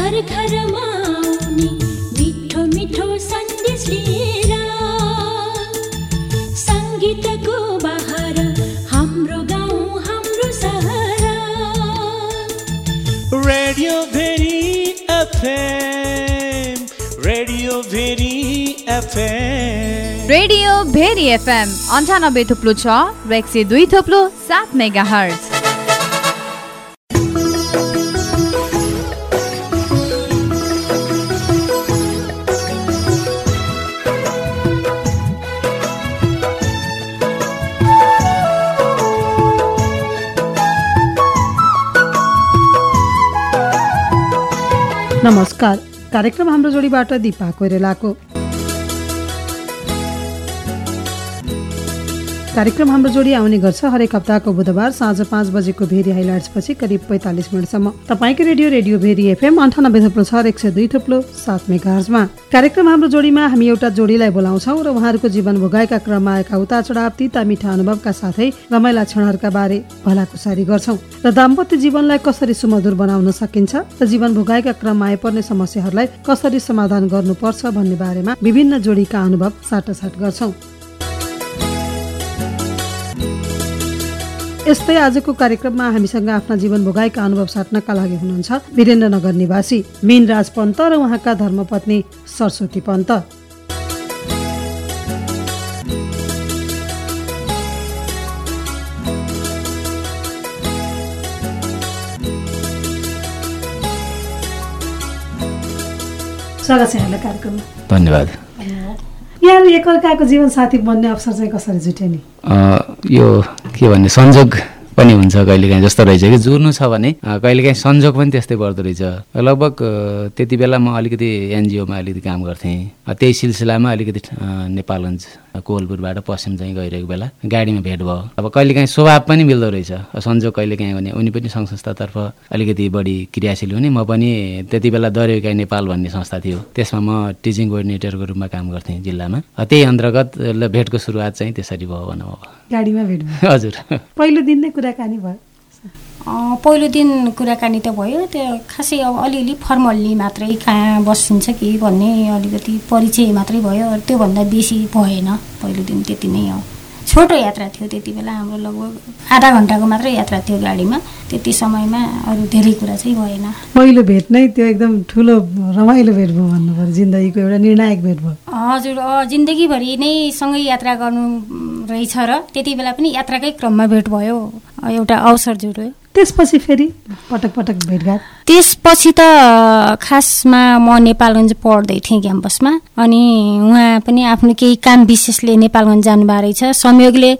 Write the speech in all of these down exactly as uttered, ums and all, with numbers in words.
घर घरमा आउने मिठो मिठो सन्देश लिएर सङ्गीतको बहार हाम्रो गाउँ हाम्रो सहर radio Bheri FM radio Bheri FM radio Bheri FM अन्ठानब्बे थुप्लो छ र एक सय दुई थुप्लो सात मेगा हर्ज। नमस्कार, कार्यक्रम हाम्रो जोडीबाट दिपा कोइरेलाको। कार्यक्रम हाम्रो जोडी आउने गर्छ हरेक हप्ताको बुधबार साँझ पाँच बजेको भेरी हाइलाइट्स पछि करिब पैँतालिस मिनटसम्म तपाईँको रेडियो रेडियो भेरी एफएम अन्ठानब्बे थुप्लो छ एक सय दुई थुप्लो सात मेगाहर्जमा। कार्यक्रम हाम्रो जोडीमा हामी एउटा जोडीलाई बोलाउँछौँ र उहाँहरूको जीवन भोगाइका क्रममा आएका उतार चढाव तिता मिठा अनुभवका साथै रमाइला क्षणहरूका बारे भलाकुसारी गर्छौँ र दाम्पत्य जीवनलाई कसरी सुमधुर बनाउन सकिन्छ र जीवन भोगाइका क्रममा आइपर्ने समस्याहरूलाई कसरी समाधान गर्नुपर्छ भन्ने बारेमा विभिन्न जोडीका अनुभव साटासाट गर्छौँ। यस्तै आजको कार्यक्रममा हामीसँग आफ्ना जीवन भोगाइका अनुभव साट्नका लागि हुनुहुन्छ वीरेन्द्रनगर निवासी मीनराज पन्त र उहाँका धर्मपत्नी सरस्वती पन्त। स्वागत छ यहाँलाई कार्यक्रममा। धन्यवाद। यहाँ एकअर्काको जीवन साथी बन्ने अवसर चाहिँ कसरी जुट्यो नि? यो के भन्ने संजोग पनि हुन्छ कहिलेकाहीँ जस्तो रहेछ कि जुर्नु छ भने कहिलेकाहीँ संजोग पनि त्यस्तै पर्दो रहेछ। लगभग त्यति बेला म अलिकति एनजिओमा अलिकति काम गर्थेँ। त्यही सिलसिलामा अलिकति नेपालगञ्ज कोहलपुरबाट पश्चिम चाहिँ गइरहेको बेला गाडीमा भेट भयो। अब कहिलेकाहीँ स्वभाव पनि मिल्दो रहेछ, संजोग कहिलेकाहीँ भने उनी पनि सङ्घ संस्थातर्फ अलिकति बढी क्रियाशील हुने, म पनि त्यति बेला दरेकाई नेपाल भन्ने संस्था थियो, त्यसमा म टिचिङ कोअर्डिनेटरको रूपमा काम गर्थेँ जिल्लामा। त्यही अन्तर्गत भेटको सुरुवात चाहिँ त्यसरी भयो भनौँ। अब गाडीमा भेट भयो? हजुर। पहिलो दिन नै कुराकानी भयो? पहिलो दिन कुराकानी त भयो, त्यो खासै अब अलिअलि फर्मल्ली मात्रै कहाँ बसिन्छ कि भन्ने अलिकति परिचय मात्रै भयो, त्योभन्दा बेसी भएन। पहिलो दिन त्यति नै हो। छोटो यात्रा थियो त्यति बेला, हाम्रो लगभग आधा घन्टाको मात्रै यात्रा थियो गाडीमा। त्यति समयमा अरू धेरै कुरा चाहिँ भएन। पहिलो भेट नै त्यो एकदम ठुलो रमाइलो भेट भयो भन्नु पर्यो, जिन्दगीको एउटा निर्णायक भेट भयो। हजुर, जिन्दगीभरि नै सँगै यात्रा गर्नु रहेछ र त्यति बेला पनि यात्राकै क्रममा भेट भयो, एउटा अवसर जुट्यो। त्यसपछि फेरि पटक पटक भेटघाट? त्यसपछि त खासमा म नेपालगञ्ज पढ्दै थिएँ क्याम्पसमा, अनि उहाँ पनि आफ्नो केही काम विशेषले नेपालगञ्ज जानुभएको रहेछ। संयोगले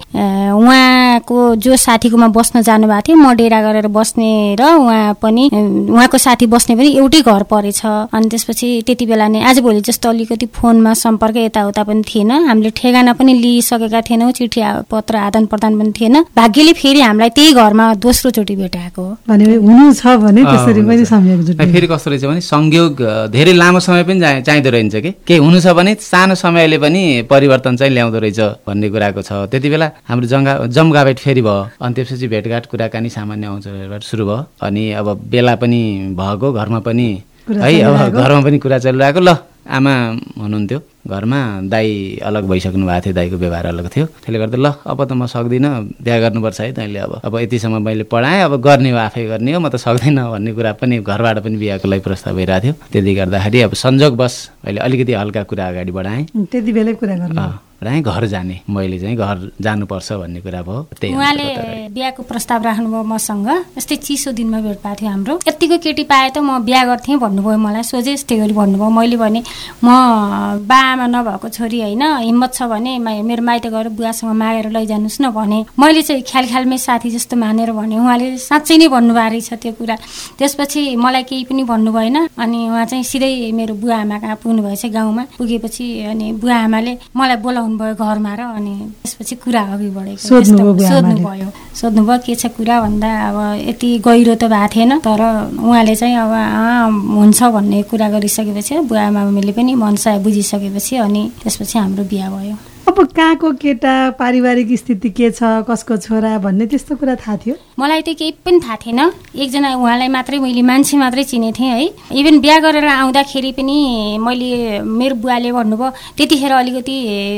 उहाँको जो साथीकोमा बस्न जानुभएको थियो, म डेरा गरेर बस्ने र उहाँ पनि उहाँको साथी बस्ने पनि एउटै घर परेछ। अनि त्यसपछि त्यति बेला नै आजभोलि जस्तो अलिकति फोनमा सम्पर्क यताउता पनि थिएन, हामीले ठेगाना पनि लिइसकेका थिएनौँ, चिठी पत्र आदान प्रदान पनि थिएन। भाग्यले फेरि हामीलाई त्यही घरमा दोस्रो चोटि भेटाएको भने हुनु छ भने त्यसरी पनि संयोग जुट्यो। फेरि कस्तो रहेछ भने संयोग धेरै लामो समय पनि चाहिँदो रहन्छ कि केही हुनु छ भने सानो समयले पनि परिवर्तन चाहिँ ल्याउँदो रहेछ भन्ने कुराको छ। त्यति बेला हाम्रो जङ्गा जमघाभेट फेरि भयो, अनि त्यसपछि भेटघाट कुराकानी सामान्य अवसरबाट सुरु भयो। अनि अब बेला पनि भएको, घरमा पनि है अब घरमा पनि कुरा चलिरहेको। ल आमा हुनुहुन्थ्यो घरमा, दाई अलग भइसक्नु भएको थियो, दाईको व्यवहार अलग थियो, त्यसले गर्दा ल अब त म सक्दिनँ, बिहा गर्नुपर्छ है तैँले, अब अब यतिसम्म मैले पढाएँ, अब गर्ने हो आफै गर्ने हो, म त सक्दिनँ भन्ने कुरा पनि घरबाट पनि बिहाको लागि प्रस्ताव भइरहेको थियो। त्यति गर्दाखेरि अब संजोगवश अहिले अलिकति हल्का कुरा अगाडि बढाएँ। त्यति बेलै कुरा गर्नु राई घर जाने, मैले चाहिँ घर जानुपर्छ भन्ने कुरा भयो। त्यही उहाँले बिहाको प्रस्ताव राख्नुभयो मसँग, यस्तै चिसो दिनमा भेट पाएको थियो हाम्रो। यत्तिको केटी पाए त म बिहा गर्थेँ भन्नुभयो मलाई, सोझै यस्तै गरी भन्नुभयो। मैले भने म बा आमा नभएको छोरी होइन, हिम्मत छ भने मेरो माइत गएर बुवासँग मागेर लैजानुहोस् न भने। मैले चाहिँ ख्याल ख्यालमै साथी जस्तो मानेर भने, उहाँले साँच्चै नै भन्नुभएको रहेछ त्यो कुरा। त्यसपछि मलाई केही पनि भन्नु भएन, अनि उहाँ चाहिँ सिधै मेरो बुवा आमा कहाँ पुग्नु भएछ गाउँमा। पुगेपछि अनि बुवा आमाले मलाई बोलाउनु भयो घरमा, र अनि त्यसपछि कुरा अघि बढेको सोध्नुभयो सोध्नुभयो के छ कुरा भन्दा अब यति गहिरो त भएको थिएन, तर उहाँले चाहिँ अब हुन्छ भन्ने कुरा गरिसकेपछि बुवा आमाले पनि मनसाय बुझिसकेपछि अनि त्यसपछि हाम्रो बिहा भयो। अब कहाँको केटा, पारिवारिक स्थिति के छ, कसको छोरा भन्ने त्यस्तो कुरा थाहा थियो? मलाई त केही पनि थाहा थिएन। एकजना उहाँलाई मात्रै मैले मान्छे मात्रै चिनेको थिएँ है। इभन बिहा गरेर आउँदाखेरि पनि मैले मेरो बुवाले भन्नुभयो, त्यतिखेर अलिकति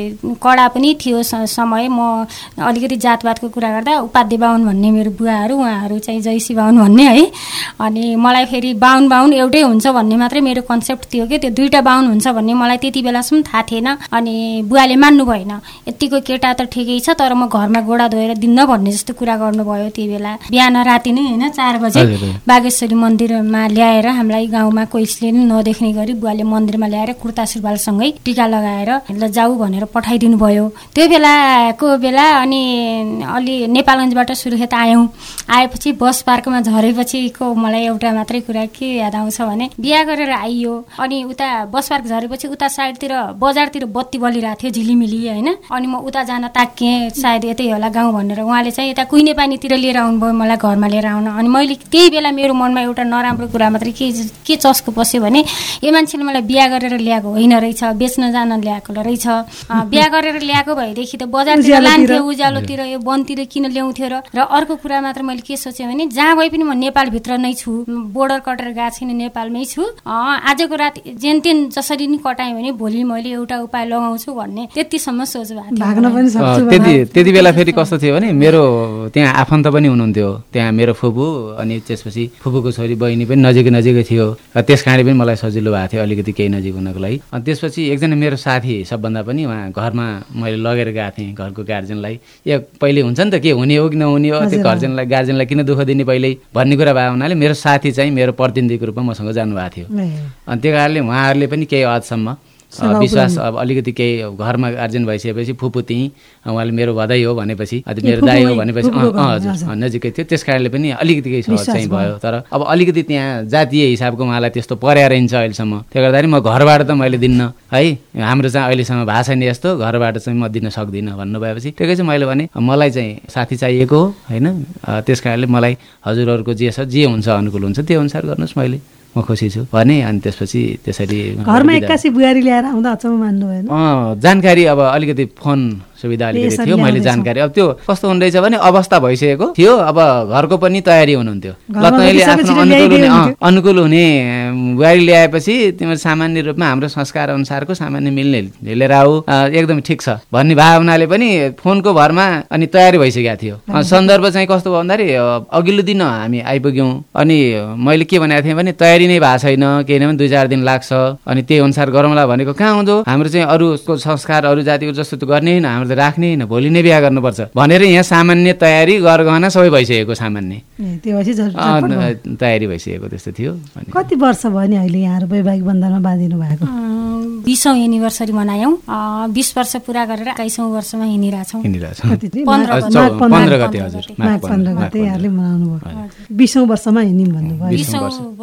कडा पनि थियो समय। म अलिकति जातपातको कुरा गर्दा उपाध्य बाहुन भन्ने मेरो बुवाहरू, उहाँहरू चाहिँ जयसी बाहुन भन्ने है। अनि मलाई फेरि बाहुन बाहुन एउटै हुन्छ भन्ने मात्रै मेरो कन्सेप्ट थियो कि त्यो दुईवटा बाहुन हुन्छ भन्ने मलाई त्यति बेलासम्म थाहा थिएन। अनि बुवाले मान्नु भएन, यतिको केटा त ठिकै छ तर म घरमा गोडा धोएर दिन्न भन्ने जस्तो कुरा गर्नुभयो। त्यही बेला बिहान राति नै होइन चार बजे बागेश्वरी मन्दिरमा ल्याएर हामीलाई गाउँमा कोहीले नै नदेख्ने गरी बुवाले मन्दिरमा ल्याएर कुर्ता सुरुवालसँगै टिका लगाएर ल जाऊ भनेर पठाइदिनु भयो। त्यो बेलाको बेला अनि अलि नेपालगञ्जबाट सुर्खेत आयौँ। आएपछि बस पार्कमा झरेपछिको मलाई एउटा मात्रै कुरा के याद आउँछ भने बिहा गरेर आइयो अनि उता बस पार्क झरेपछि उता साइडतिर बजारतिर बत्ती बलिरहेको थियो झिलिमिली होइन। अनि म उता जान ताकेँ, सायद यतै होला गाउँ भनेर। उहाँले चाहिँ यता कुइने पानीतिर लिएर आउनुभयो मलाई घरमा लिएर आउन। अनि मैले त्यही बेला मेरो मनमा एउटा नराम्रो कुरा मात्रै के के चस्को पस्यो भने यो मान्छेले मलाई बिहा गरेर ल्याएको होइन रहेछ, बेच्न जान ल्याएको रहेछ। बिहा गरेर ल्याएको भएदेखि त बजारतिर लान्थ्यो, उज्यालोतिर यो वनतिर किन ल्याउँथ्यो र। र अर्को कुरा मात्र मैले के सोचेँ भने जहाँ भए पनि म नेपालभित्र नै छु, बोर्डर कटेर गएको छैन, नेपालमै छु। आजको रात जेन तेन जसरी नि कटाएँ भने भोलि मैले एउटा उपाय लगाउँछु भन्ने त्यतिसम्म सोच भएको थियो। त्यति त्यति बेला फेरि कस्तो थियो भने मेरो त्यहाँ आफन्त पनि हुनुहुन्थ्यो, त्यहाँ मेरो फुपू अनि त्यसपछि फुपूको छोरी बहिनी पनि नजिकै नजिकै थियो। त्यस कारणले पनि मलाई सजिलो भएको थियो अलिकति केही नजिक हुनको लागि। अनि त्यसपछि एकजना मेरो साथी सबभन्दा पनि उहाँ घरमा मैले लगेर गएको थिएँ घरको गार्जेनलाई। यो पहिले हुन्छ नि त के हुने हो कि नहुने हो, त्यो गार्जेनलाई गार्जेनलाई किन दुःख दिने पहिल्यै भन्ने कुरा भएको हुनाले मेरो साथी चाहिँ मेरो प्रतिनिधिको रूपमा मसँग जानुभएको थियो। अनि त्यो कारणले उहाँहरूले पनि केही हदसम्म विश्वास अब अलिकति केही घरमा गार्जेन भइसकेपछि फुपू त्यहीँ उहाँले मेरो भदै हो भनेपछि मेरो दाइ हो भनेपछि हजुर नजिकै थियो। त्यस कारणले पनि अलिकति केही सहज चाहिँ भयो। तर अब अलिकति त्यहाँ जातीय हिसाबको उहाँलाई त्यस्तो पर्या रहन्छ अहिलेसम्म। त्यो गर्दाखेरि म घरबाट त मैले दिन्न है, हाम्रो चाहिँ अहिलेसम्म भएको छैन यस्तो, घरबाट चाहिँ म दिन सक्दिनँ भन्नुभएपछि ठिकै छ मैले भने मलाई चाहिँ साथी चाहिएको हो होइन। त्यस कारणले मलाई हजुरहरूको जे छ जे हुन्छ अनुकूल हुन्छ त्यो अनुसार गर्नुहोस्, मैले म खुसी छु भने। अनि त्यसपछि त्यसरी घरमा एक्कासी बुहारी ल्याएर आउँदा अचम्म मान्नु भएन? जानकारी अब अलिकति फोन सुविधा अलिकति थियो, मैले जानकारी अब त्यो कस्तो हुँदैछ भने अवस्था भइसकेको थियो। अब घरको पनि तयारी हुनुहुन्थ्यो, ल तैँले आफ्नो अनुकूल हुने अनुकूल हुने बुहारी ल्याएपछि तिम्रो सामान्य रूपमा हाम्रो संस्कार अनुसारको सामान्य मिल्ने लिएर आऊ, एकदम ठिक छ भन्ने भावनाले पनि फोनको भरमा अनि तयारी भइसकेको थियो। सन्दर्भ चाहिँ कस्तो भयो भन्दाखेरि अघिल्लो दिन हामी आइपुग्यौँ अनि मैले के भनेको थिएँ भने तयारी नै भएको छैन, केही न पनि दुई चार दिन लाग्छ अनि त्यही अनुसार गरौँला भनेको कहाँ हुँदो, हाम्रो चाहिँ अरूको संस्कार अरू जातिको जस्तो त गर्ने होइन, हाम्रो त राख्ने होइन, भोलि नै बिहा गर्नुपर्छ भनेर यहाँ सामान्य तयारी गरगहना सबै भइसकेको, सामान्य तयारी भइसकेको त्यस्तो थियो। कति वर्ष भयो नि अहिले यहाँहरू वैवाहिक बन्धनमा बाँधिनु भएको? बिसौँ एनिभर्सरी मनायौँ, बिस वर्ष पुरा गरेर एक्काइसौँ वर्षमा हिँडिरहेछौँ। पन्ध्र गते हजुर माघ पन्ध्र गते यहाँले मनाउनु भयो, बिसौँ वर्षमा हिँड्यौँ भन्नुभयो।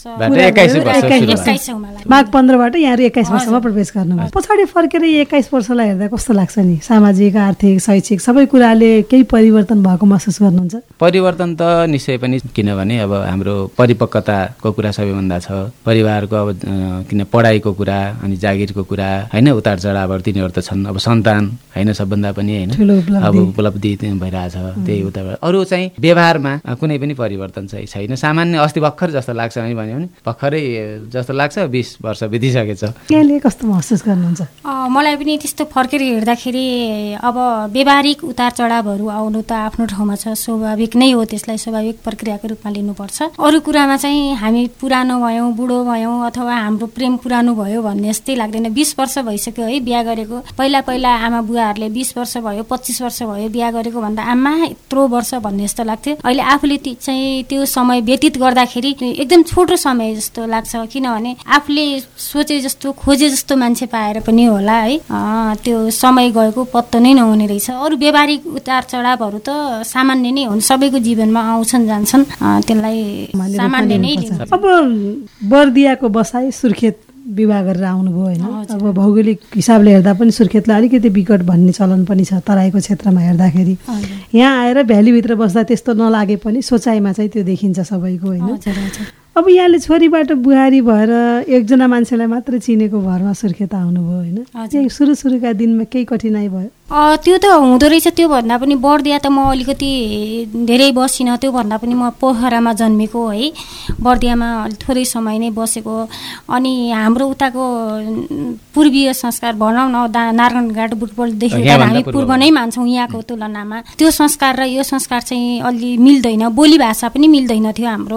माघ पन्ध्रबाट यहाँहरू एक्काइस वर्षमा प्रवेश गर्नुभयो। पछाडि फर्केर एक्काइस वर्षलाई हेर्दा कस्तो लाग्छ नि? सामाजिक आर्थिक शैक्षिक सबै कुराले केही परिवर्तन भएको महसुस गर्नुहुन्छ? परिवर्तन त निश्चय पनि, किनभने अब हाम्रो परिपक्वताको कुरा सबैभन्दा छ, परिवारको अब किन पढाइको कुरा अनि जागिरको कुरा होइन, उतार चढावहरू तिनीहरू त छन्। अब सन्तान होइन सबभन्दा पनि होइन अब उपलब्धि भइरहेछ त्यही उता। अरू चाहिँ व्यवहारमा कुनै पनि परिवर्तन चाहिँ छैन, सामान्य। अस्ति भर्खर जस्तो लाग्छ है भन्यो भने भर्खरै जस्तो लाग्छ, बिस वर्ष बितिसकेछ। यहाँले कस्तो महसुस गर्नुहुन्छ? मलाई पनि त्यस्तो फर्केर हेर्दाखेरि अब व्यवहारिक उतार चढावहरू आउनु त आफ्नो ठाउँमा छ, स्वाभाविक नै हो, त्यसलाई स्वाभाविक प्रक्रियाको रूपमा लिनुपर्छ। अरू कुरामा चाहिँ हामी पुरानो भयौँ, बुढो भयौँ अथवा हाम्रो प्रेम पुरानो भयो भन्ने जस्तै लाग्दैन। बिस वर्ष भइसक्यो है बिहा गरेको। पहिला पहिला आमा बुवाहरूले बिस वर्ष भयो पच्चिस वर्ष भयो बिहा गरेको भन्दा आमा यत्रो वर्ष भन्ने जस्तो लाग्थ्यो। अहिले आफूले चाहिँ त्यो समय व्यतीत गर्दाखेरि एकदम छोटो समय जस्तो लाग्छ, किनभने आफूले सोचे जस्तो खोजे जस्तो मान्छे पाएर पनि होला है त्यो समय गएको पत्तो नै नहुने रहेछ। अरू व्यवहारिक उतार चढावहरू त सामान्य नै हुन्, सबैको जीवनमा आउँछन् जान्छन्, त्यसलाई सामान्य नै लिन्छ। अब बर्दियाको बसाइ सुर्खेत विवाह गरेर आउनुभयो होइन, अब भौगोलिक हिसाबले हेर्दा पनि सुर्खेतलाई अलिकति विकट भन्ने चलन पनि छ तराईको क्षेत्रमा हेर्दाखेरि। यहाँ आएर भ्यालीभित्र बस्दा त्यस्तो नलागे पनि सोचाइमा चाहिँ त्यो देखिन्छ सबैको होइन। अब यहाँले छोरीबाट बुहारी भएर एकजना मान्छेलाई मात्रै चिनेको भरमा सुर्खेत आउनुभयो होइन, सुरु सुरुका दिनमा केही कठिनाइ भयो? त्यो त हुँदो रहेछ। त्यो भन्दा पनि बर्दिया त म अलिकति धेरै बसिनँ, त्यो भन्दा पनि म पोखरामा जन्मेको है, बर्दियामा थोरै समय नै बसेको। अनि हाम्रो उताको पूर्वीय संस्कार भनौँ न, नारायणघाट बुटबलदेखि हामी पूर्व नै मान्छौँ यहाँको तुलनामा। त्यो संस्कार र यो संस्कार चाहिँ अलि मिल्दैन, बोली भाषा पनि मिल्दैन थियो हाम्रो,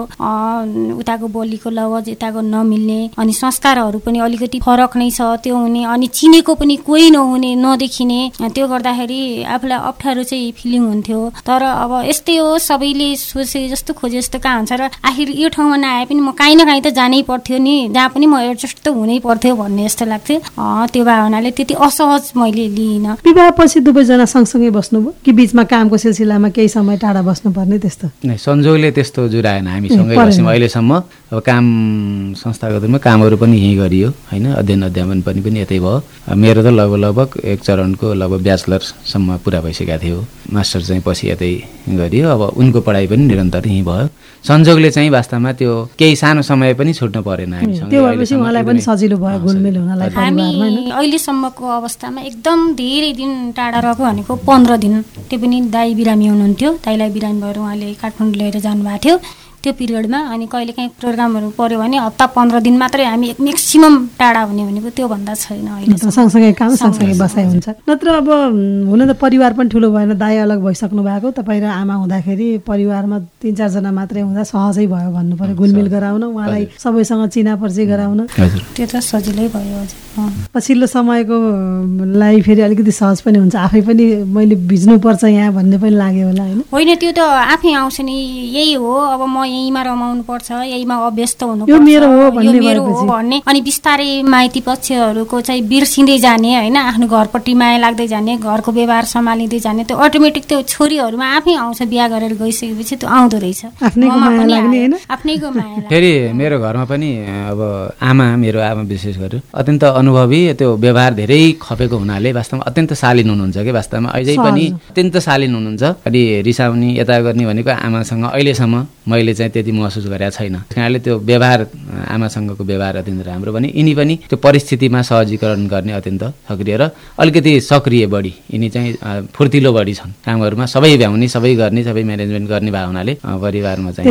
उताको बोलीको लवज यताको नमिल्ने, अनि संस्कारहरू पनि अलिकति फरक नै छ त्यो हुने, अनि चिनेको पनि कोही नहुने नदेखिने, त्यो गर्दाखेरि आफूलाई अप्ठ्यारो चाहिँ फिलिङ हुन्थ्यो। तर अब यस्तै हो, सबैले सोचे जस्तो खोजे जस्तो कहाँ हुन्छ र आखिर यो ठाउँमा नआए पनि म काहीँ न काहीँ त जानै पर्थ्यो नि, जहाँ पनि म एडजस्ट त हुनै पर्थ्यो भन्ने जस्तो लाग्थ्यो। त्यो भावनाले त्यति असहज मैले लिइनँ। विवाहपछि दुवैजना सँगसँगै बस्नुभयो कि बिचमा कामको सिलसिलामा केही समय टाढा बस्नुपर्ने त्यस्तो? नै, संजोगले त्यस्तो जुराएन, हामी सँगै बस्यौँ अहिलेसम्म। अब काम संस्थागत रूपमा कामहरू पनि यहीँ गरियो होइन, अध्ययन अध्यापन पनि पनि यतै भयो। मेरो त लगभग लगभग एक चरणको लगभग ब्याचलरसम्म पुरा भइसकेको थियो, मास्टर चाहिँ पछि यतै गरियो। अब उनको पढाइ पनि निरन्तर यहीँ भयो। संजोगले चाहिँ वास्तवमा त्यो केही सानो समय पनि छुट्न परेन हामीसँग, त्यो भएपछि उहाँलाई पनि सजिलो भयो घुलमिल हुनलाई। हामी अहिलेसम्मको अवस्थामा एकदम धेरै दिन टाढा रहेको भनेको पन्ध्र दिन, त्यो पनि दाई बिरामी हुनुहुन्थ्यो, दाईलाई बिरामी भएर उहाँले काठमाडौँ लिएर जानुभएको थियो त्यो पिरियडमा। अनि कहिले काहीँ प्रोग्रामहरू पऱ्यो भने हप्ता पन्ध्र दिन मात्रै हामी म्याक्सिमम टाढा हुने भनेको त्योभन्दा छैन। अहिले सँगसँगै काम सँगसँगै बसाइ हुन्छ। नत्र अब हुन त परिवार पनि ठुलो भएन, दाइ अलग भइसक्नु भएको, तपाईँ र आमा हुँदाखेरि परिवारमा तिन चारजना मात्रै हुँदा सहजै भयो भन्नु पर्यो, घुलमिल गराउन, उहाँलाई सबैसँग चिना परिचय गराउन, त्यो त सजिलै भयो। पछिल्लो समयको लागि फेरि अलिकति सहज पनि हुन्छ, आफै पनि मैले भिज्नुपर्छ यहाँ भन्ने पनि लाग्यो होला होइन? होइन, त्यो त आफै आउँछ नि, यही हो अब म यहीँमा रमाउनु पर्छ, यहीँमा अभ्यस्त हुनुपर्छ, यो मेरो हो भन्ने मेरो हो भन्ने, अनि बिस्तारै माइती पक्षहरूको चाहिँ बिर्सिँदै जाने होइन, आफ्नो घरपट्टि माया लाग्दै जाने, घरको व्यवहार सम्हालिँदै जाने, त्यो अटोमेटिक त्यो छोरीहरूमा आफै आउँछ। बिहा गरेर गइसकेपछि त्यो आउँदो रहेछ, आफ्नैको माया लाग्ने होइन, आफ्नैको माया। फेरि मेरो घरमा पनि अब आमा, मेरो आमा विशेष गरेर अत्यन्त अनुभवी, त्यो व्यवहार धेरै खपेको हुनाले वास्तवमा अत्यन्त शालीन हुनुहुन्छ कि वास्तवमा अझै पनि अत्यन्त शालीन हुनुहुन्छ। अनि रिसाउने यता गर्ने भनेको आमासँग अहिलेसम्म मैले चाहिँ त्यति महसुस गरेको छैन। त्यस कारणले त्यो व्यवहार, आमासँगको व्यवहार अत्यन्त राम्रो पनि, यिनी पनि त्यो परिस्थितिमा सहजीकरण गर्ने अत्यन्त सक्रिय र अलिकति सक्रिय बढी, यिनी चाहिँ फुर्तिलो बढी छन् कामहरूमा, सबै भ्याउने, सबै गर्ने, सबै म्यानेजमेन्ट गर्ने भावनाले परिवारमा चाहिँ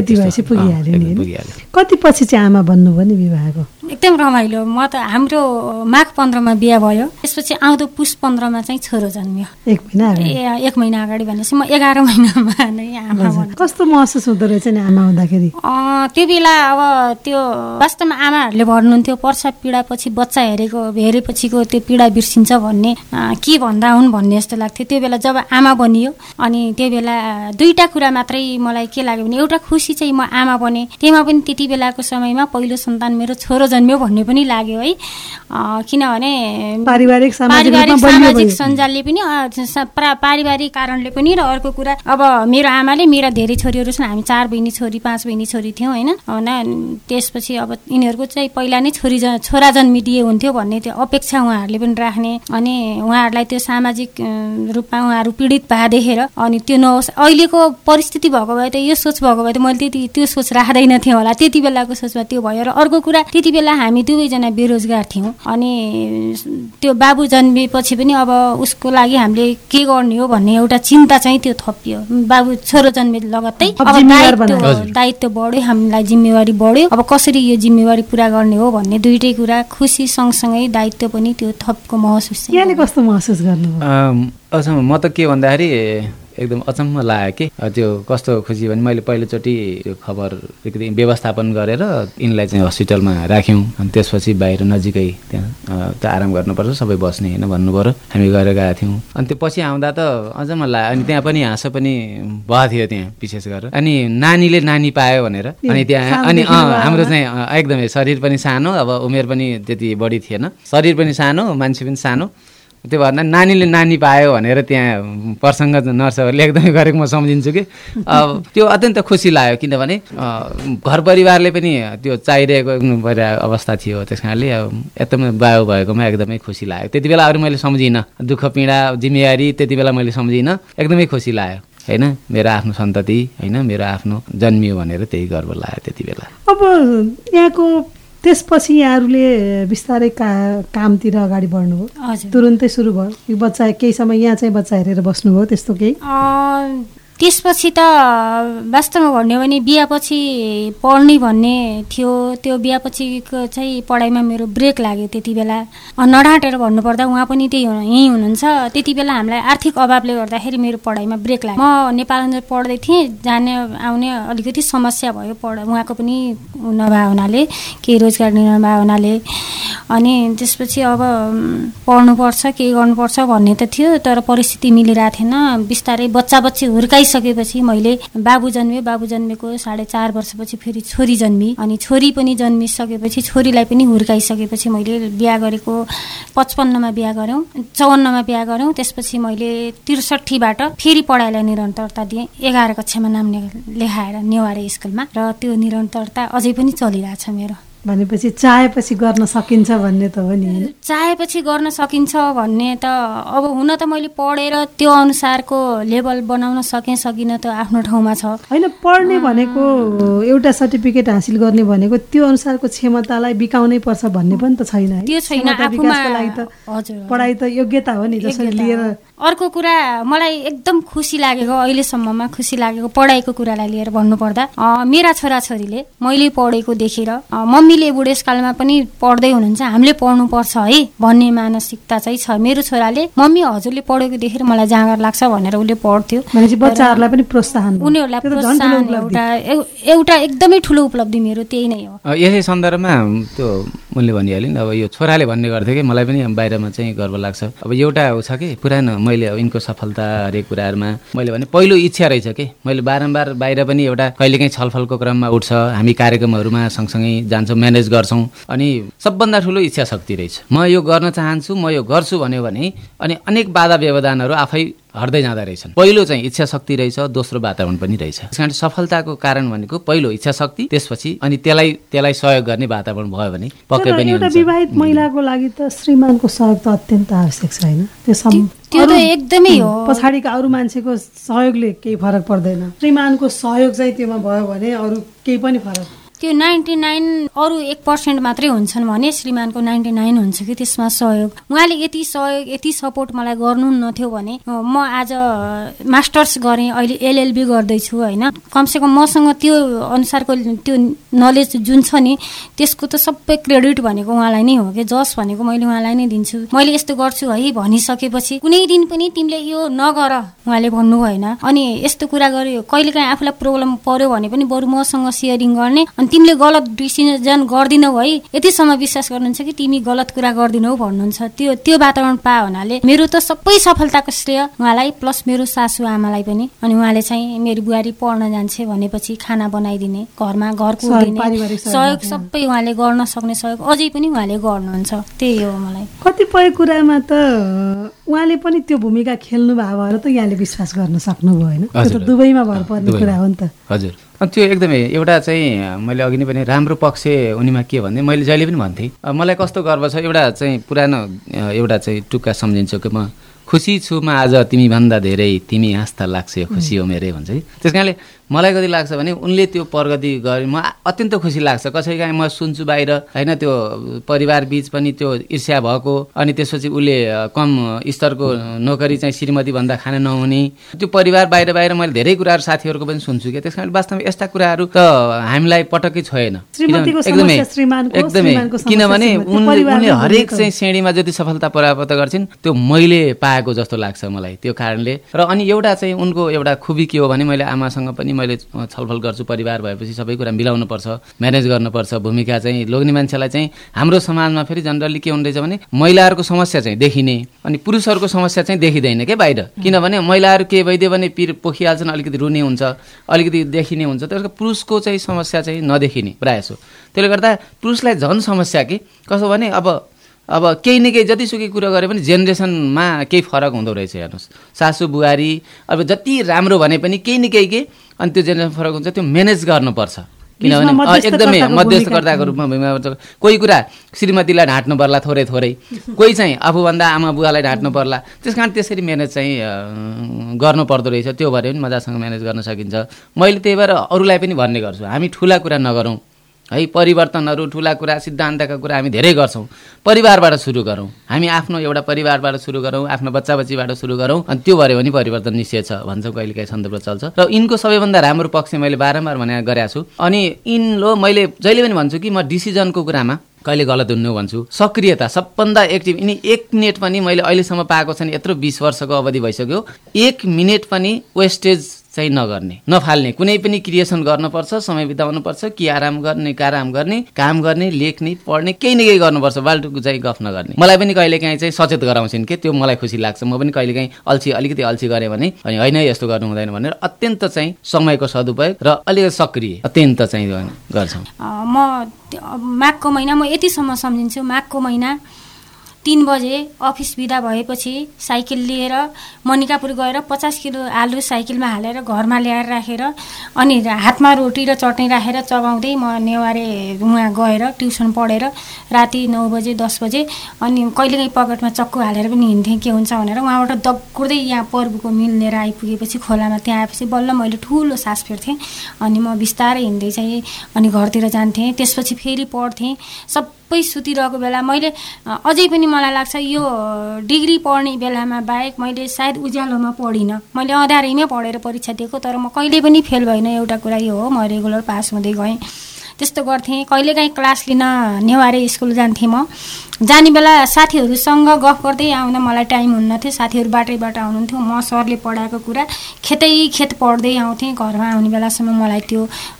पुगिहाल्यो। कति पछि चाहिँ आमा बन्नुभयो नि विवाहको? एकदम रमाइलो। म त हाम्रो माघ पन्ध्रमा बिहा भयो, त्यसपछि आउँदो पुष पन्ध्रमा चाहिँ छोरो जन्मियो। एक महिना एक महिना अगाडि भनेपछि म एघार महिनामा नै आमा। कस्तो महसुस हुँदो रहेछ नि आमा हुँदाखेरि? त्यो बेला अब त्यो वास्तवमा आमाहरूले भन्नुहुन्थ्यो प्रसव पीडापछि बच्चा हेरेको हेरेपछिको त्यो पीडा बिर्सिन्छ भन्ने, के भन्दा हुन् भन्ने जस्तो लाग्थ्यो त्यो बेला जब आमा बनियो। अनि त्यो बेला दुईवटा कुरा मात्रै मलाई के लाग्यो भने, एउटा खुसी चाहिँ म आमा बने, त्यहीमा पनि त्यति बेलाको समयमा पहिलो सन्तान मेरो छोरो जन्मियो भन्ने पनि लाग्यो है, किनभने पारिवारिक सामाजिक सञ्जालले पनि, पारिवारिक कारणले पनि, र अर्को कुरा अब मेरो आमाले, मेरा धेरै छोरीहरू छन्, हामी चार बहिनी छोरी पाँच बहिनी छोरी थियौँ होइन, त्यसपछि अब यिनीहरूको चाहिँ पहिला नै छोरी छोरा जन्मिदिए हुन्थ्यो भन्ने त्यो अपेक्षा उहाँहरूले पनि राख्ने, अनि उहाँहरूलाई त्यो सामाजिक रूपमा उहाँहरू पीडित भए देखेर अनि त्यो नहोस्, अहिलेको परिस्थिति भएको भए त, यो सोच भएको भए त मैले त्यति त्यो सोच राख्दैन थिएँ होला, त्यति बेलाको सोचमा त्यो भयो। र अर्को कुरा, त्यति बेला हामी दुवैजना बेरोजगार थियौँ, अनि त्यो बाबु जन्मिएपछि पनि अब उसको लागि हामीले के गर्ने हो भन्ने एउटा चिन्ता चाहिँ त्यो थपियो। बाबु छोरो जन्मे लगत्तै अब दायित्व दायित्व बढ्यो, हामीलाई जिम्मेवारी बढ्यो, अब कसरी यो जिम्मेवारी पुरा गर्ने हो भन्ने दुइटै कुरा, खुसी सँगसँगै दायित्व पनि त्यो थपको महसुस। यहाँले कस्तो महसुस गर्नुभयो? अचम्म, म त के भन्दाखेरि एकदम अचम्म लाग्यो कि त्यो कस्तो खुसी भने, मैले पहिलोचोटि त्यो खबर अलिकति व्यवस्थापन गरेर यिनलाई चाहिँ हस्पिटलमा राख्यौँ, अनि त्यसपछि बाहिर नजिकै त्यहाँ त आराम गर्नुपर्छ, सबै बस्ने होइन भन्नुभयो, हामी गएर गएका थियौँ। अनि त्यो पछि आउँदा त अचम्म लाग्यो, अनि त्यहाँ पनि हाँसो पनि भएको थियो त्यहाँ विशेष गरेर, अनि नानीले नानी पायो भनेर, अनि त्यहाँ अनि हाम्रो चाहिँ एकदमै शरीर पनि सानो, अब उमेर पनि त्यति बढी थिएन, शरीर पनि सानो, मान्छे पनि सानो, त्यो भन्दा नानीले नानी पायो भनेर त्यहाँ प्रसङ्ग नर्सहरूले एकदमै गरेको म सम्झिन्छु कि त्यो अत्यन्त खुसी लाग्यो, किनभने घर परिवारले पनि त्यो चाहिरहेको परिरहेको अवस्था थियो, त्यस कारणले एकदमै बायो भएकोमा एकदमै खुसी लाग्यो। त्यति बेला अरू मैले सम्झिनँ, दुःख पीडा जिम्मेवारी त्यति बेला मैले सम्झिनँ, एकदमै खुसी लाग्यो। होइन मेरो आफ्नो सन्तति होइन मेरो आफ्नो जन्मियो भनेर त्यही गर्व लाग्यो त्यति बेला। अब यहाँको त्यसपछि यहाँहरूले बिस्तारै का कामतिर अगाडि बढ्नुभयो? हजुर, तुरुन्तै सुरु भयो? यो बच्चा केही समय यहाँ चाहिँ बच्चा हेरेर बस्नुभयो त्यस्तो केही? त्यसपछि त वास्तवमा भन्यो भने बिहापछि पढ्ने भन्ने थियो। त्यो बिहापछिको चाहिँ पढाइमा मेरो ब्रेक लाग्यो त्यति बेला। नढाँटेर भन्नुपर्दा उहाँ पनि त्यही यहीँ हुनुहुन्छ। त्यति बेला हामीलाई आर्थिक अभावले गर्दाखेरि मेरो पढाइमा ब्रेक लाग्यो। म नेपाल पढ्दै थिएँ, जाने आउने अलिकति समस्या भयो। पढ उहाँको पनि नभए हुनाले, केही रोजगार नभए हुनाले। अनि त्यसपछि अब पढ्नुपर्छ, केही गर्नुपर्छ भन्ने त थियो, तर परिस्थिति मिलिरहेको थिएन। बिस्तारै बच्चा बच्ची हुर्काइसकेपछि मैले बाबु जन्मियो, बाबु जन्मेको साढे चार वर्षपछि फेरि छोरी जन्मी। अनि छोरी पनि जन्मिसकेपछि छोरीलाई पनि हुर्काइसकेपछि मैले बिहा गरेको पचपन्नमा बिहा गऱ्यौँ, चौवन्नमा बिहा गऱ्यौँ। त्यसपछि मैले त्रिसठीबाट फेरि पढाइलाई निरन्तरता दिएँ। एघार कक्षामा नाम लेखाएर नेवारे स्कुलमा, र त्यो निरन्तरता अझै पनि चलिरहेछ मेरो। भनेपछि चाहेपछि गर्न सकिन्छ भन्ने त हो नि? चाहेपछि गर्न सकिन्छ भन्ने त अब हुन त मैले पढेर त्यो अनुसारको लेभल बनाउन सकेँ सकिनँ त आफ्नो ठाउँमा छ। होइन, पढ्ने भनेको एउटा सर्टिफिकेट हासिल गर्ने भनेको त्यो अनुसारको क्षमतालाई बिकाउनै पर्छ भन्ने पनि त छैन। त्यो छैन आफूमा। हजुर, पढाइ त योग्यता हो नि, जसरी लिएर। अर्को कुरा मलाई एकदम खुसी लागेको, अहिलेसम्ममा खुसी लागेको पढाइको कुरालाई लिएर भन्नुपर्दा, मेरा छोराछोरीले मैले पढेको देखेर मम्मीले बुढेसकालमा पनि पढ्दै हुनुहुन्छ, हामीले पढ्नुपर्छ है भन्ने मानसिकता चाहिँ छ। मेरो छोराले मम्मी हजुरले पढेको देखेर मलाई जाँगर लाग्छ भनेर उसले पढ्थ्यो। बच्चाहरूलाई पनि प्रोत्साहन, उनीहरूलाई प्रोत्साहन एउटा एउटा एकदमै ठुलो उपलब्धि मेरो त्यही नै हो। यसै सन्दर्भमा त्यो मैले भनिहालेँ नि, अब यो छोराले भन्ने गर्थ्यो कि मलाई पनि बाहिरमा चाहिँ गर्व लाग्छ। अब एउटा छ कि पुरानो मैले यिनको सफलता हरेक कुराहरूमा मैले भने पहिलो इच्छा रहेछ कि मैले बारम्बार बाहिर पनि एउटा कहिलेकाहीँ छलफलको क्रममा उठ्छ, हामी कार्यक्रमहरूमा सँगसँगै जान्छौँ, म्यानेज गर्छौँ। अनि सबभन्दा ठुलो इच्छा शक्ति रहेछ। म यो गर्न चाहन्छु, म यो गर्छु भन्यो भने अनि अनेक बाधा व्यवधानहरू आफै हट्दै जाँदा रहेछन्। पहिलो चाहिँ इच्छा शक्ति रहेछ, दोस्रो वातावरण पनि रहेछ। त्यसकारण सफलताको कारण भनेको पहिलो इच्छा शक्ति, त्यसपछि अनि त्यसलाई त्यसलाई सहयोग गर्ने वातावरण भयो भने पक्कै पनि हुन्छ। एउटा विवाहित महिलाको लागि त श्रीमानको सहयोग त अत्यन्त आवश्यक छ होइन? त्यो त एकदमै हो। पछाडिका अरू मान्छेको सहयोगले केही फरक पर्दैन, श्रीमानको सहयोग चाहिँ त्योमा भयो भने अरू केही पनि फरक। त्यो नाइन्टी नाइन अरू एक पर्सेन्ट मात्रै हुन्छन् भने श्रीमानको नाइन्टी नाइन हुन्छ कि त्यसमा सहयोग। उहाँले यति सहयोग यति सपोर्ट मलाई गर्नुहुन्थ्यो भने म आज मास्टर्स गरेँ, अहिले एलएलबी गर्दैछु होइन। कमसेकम मसँग त्यो अनुसारको त्यो नलेज जुन छ नि त्यसको त सबै क्रेडिट भनेको उहाँलाई नै हो कि, जस भनेको मैले उहाँलाई नै दिन्छु। मैले यस्तो गर्छु है भनिसकेपछि कुनै दिन पनि तिमीले यो नगर उहाँले भन्नु भएन। अनि यस्तो कुरा गर्यो, कहिलेकाहीँ आफूलाई प्रब्लम पर्यो भने पनि बरु मसँग सेयरिङ गर्ने, तिमीले गलत डिसिजन गर्दिनौ है, यतिसम्म विश्वास गर्नुहुन्छ कि तिमी गलत कुरा गर्दिनौ भन्नुहुन्छ। त्यो त्यो वातावरण पाए हुनाले मेरो त सबै सफलताको श्रेय उहाँलाई, प्लस मेरो सासु आमालाई पनि। अनि उहाँले चाहिँ मेरो बुहारी पढ्न जान्छे भनेपछि खाना बनाइदिने, घरमा घर कुर्दिने सहयोग सबै उहाँले गर्न सक्ने सहयोग अझै पनि उहाँले गर्नुहुन्छ। त्यही हो मलाई। कतिपय कुरामा त उहाँले पनि त्यो भूमिका खेल्नु भएको भएर त यहाँले विश्वास गर्न सक्नुभयो होइन? त्यो त दुवैमा भर पर्ने कुरा हो नि त। हजुर, त्यो एकदमै एउटा चाहिँ मैले अघि नै पनि राम्रो पक्ष उनीमा के भन्दै मैले जहिले पनि भन्थेँ, मलाई कस्तो गर्व छ, एउटा चाहिँ पुरानो एउटा चाहिँ टुक्का सम्झिन्छु कि म खुसी छु म आज तिमीभन्दा धेरै, तिमी हाँस्दा लाग्छ खुसी हो मेरै भन्छ कि। त्यस कारणले मलाई कति लाग्छ भने उनले त्यो प्रगति गरे म अत्यन्त खुसी लाग्छ। कसैकाहीँ म सुन्छु बाहिर होइन त्यो परिवार बीच पनि त्यो ईर्ष्या भएको, अनि त्यसपछि उसले कम स्तरको नोकरी चाहिँ श्रीमती भन्दा खान नहुने, त्यो परिवार बाहिर बाहिर मैले धेरै कुराहरू साथीहरूको पनि सुन्छु कि। त्यस कारण वास्तवमा यस्ता कुराहरू त हामीलाई पटक्कै छैन एकदमै एकदमै, किनभने उनले उनले हरेक चाहिँ श्रेणीमा जति सफलता प्राप्त गर्छिन् त्यो मैले पाएको जस्तो लाग्छ मलाई। त्यो कारणले र अनि एउटा चाहिँ उनको एउटा खुबी के हो भने मैले आमासँग पनि मैले छलफल गर्छु, परिवार भएपछि सबै कुरा मिलाउनु पर्छ, म्यानेज गर्नुपर्छ। भूमिका चाहिँ लोग्ने मान्छेलाई चाहिँ हाम्रो समाजमा फेरि जनरली के हुँदैछ भने महिलाहरूको समस्या चाहिँ देखिने अनि पुरुषहरूको समस्या चाहिँ देखिँदैन क्या बाहिर, किनभने महिलाहरू के भइदियो भने पिर पोखिहाल्छन्, अलिकति रुने हुन्छ, अलिकति देखिने हुन्छ। त्यसको पुरुषको चाहिँ समस्या चाहिँ नदेखिने प्रायः जसो। त्यसले गर्दा पुरुषलाई झन् समस्या कि कसो भने अब अब केही न केही जतिसुकै कुरा गरे पनि जेनेरेसनमा केही फरक हुँदो रहेछ। हेर्नुहोस्, सासू बुहारी अब जति राम्रो भने पनि केही न केही के अनि त्यो जेनेरेसन फरक हुन्छ, त्यो म्यानेज गर्नुपर्छ। किनभने एकदमै मध्यस्थकर्ताको रूपमा भूमिका पर्छ। कोही कुरा श्रीमतीलाई ढाँट्नु पर्ला थोरै थोरै, कोही चाहिँ आफूभन्दा आमा बुवालाई ढाँट्नु पर्ला, त्यस कारण त्यसरी म्यानेज चाहिँ गर्नु पर्दो रहेछ। त्यो भएर पनि मजासँग म्यानेज गर्न सकिन्छ। मैले त्यही भएर अरूलाई पनि भन्ने गर्छु, हामी ठुला कुरा नगरौँ है, परिवर्तनहरू ठुला कुरा सिद्धान्तका कुरा हामी धेरै गर्छौँ, परिवारबाट सुरु गरौँ। हामी आफ्नो एउटा परिवारबाट सुरु गरौँ, आफ्नो बच्चा बच्चीबाट सुरु गरौँ, अनि त्यो भऱ्यो भने परिवर्तन निश्चय छ भन्छ कहिलेकाहीँ सन्दर्भ चल्छ। र यिनको सबैभन्दा राम्रो पक्ष मैले बारम्बार भने गरेको छु। अनि यिन लो मैले जहिले पनि भन्छु कि म डिसिजनको कुरामा कहिले गलत हुनु भन्छु। सक्रियता सबभन्दा एक्टिभ, यिनी एक मिनट पनि मैले अहिलेसम्म पाएको छैन, यत्रो बिस वर्षको अवधि भइसक्यो, एक मिनट पनि वेस्टेज चाहिँ नगर्ने नफाल्ने। कुनै पनि क्रिएसन गर्नुपर्छ, समय बिताउनुपर्छ, कि आराम गर्ने काराम गर्ने, काम गर्ने, लेख्ने, पढ्ने, केही न केही गर्नुपर्छ, बाल्टुको चाहिँ गफ नगर्ने। मलाई पनि कहिलेकाहीँ चाहिँ सचेत गराउँछिन् के, त्यो मलाई खुसी लाग्छ। म पनि कहिलेकाहीँ अल्छी अलिकति अल्छी गरेँ भने अनि होइन यस्तो गर्नु हुँदैन भनेर अत्यन्त चाहिँ समयको सदुपयोग र अलिकति सक्रिय अत्यन्त चाहिँ गर्छौँ। म माघको महिना म यतिसम्म सम्झिन्छु, माघको महिना तीन बजे अफिस बिदा भएपछि साइकल लिएर मनिकापुर गएर पचास किलो आलु साइकलमा हालेर घरमा ल्याएर राखेर अनि हातमा रोटी र चटनी राखेर चबाउँदै म नेवारे उहाँ गएर ट्युसन पढेर राति नौ बजे दस बजे अनि कहिलेकाहीँ पकेटमा चक्कु हालेर पनि हिँड्थेँ के हुन्छ भनेर उहाँबाट दगुर्दै यहाँ पर्वको मिल लिएर आइपुगेपछि खोलामा त्यहाँ आएपछि बल्ल मैले ठुलो सास फेर्थेँ। अनि म बिस्तारै हिँड्दै चाहिँ अनि घरतिर जान्थेँ। त्यसपछि फेरि पढ्थेँ। सबै सुतिरहेको बेला मैले अझै पनि मलाई लाग्छ यो डिग्री पढ्ने बेलामा बाहेक मैले सायद उज्यालोमा पढिनँ, मैले अँध्यारैमै पढेर परीक्षा दिएको, तर म कहिले पनि फेल भइनँ। एउटा कुरा यो हो, म रेगुलर पास हुँदै गएँ। त्यस्तो गर्थेँ। कहिलेकाहीँ क्लास लिन नेवारे स्कुल जान्थेँ। म जाने बेला साथीहरूसँग गफ गर्दै आउँदा मलाई टाइम हुन्न थियो, साथीहरू बाटैबाट आउनुहुन्थ्यो। म सरले पढाएको कुरा खेतै खेत पढ्दै आउँथेँ। घरमा आउने बेलासम्म मलाई त्यो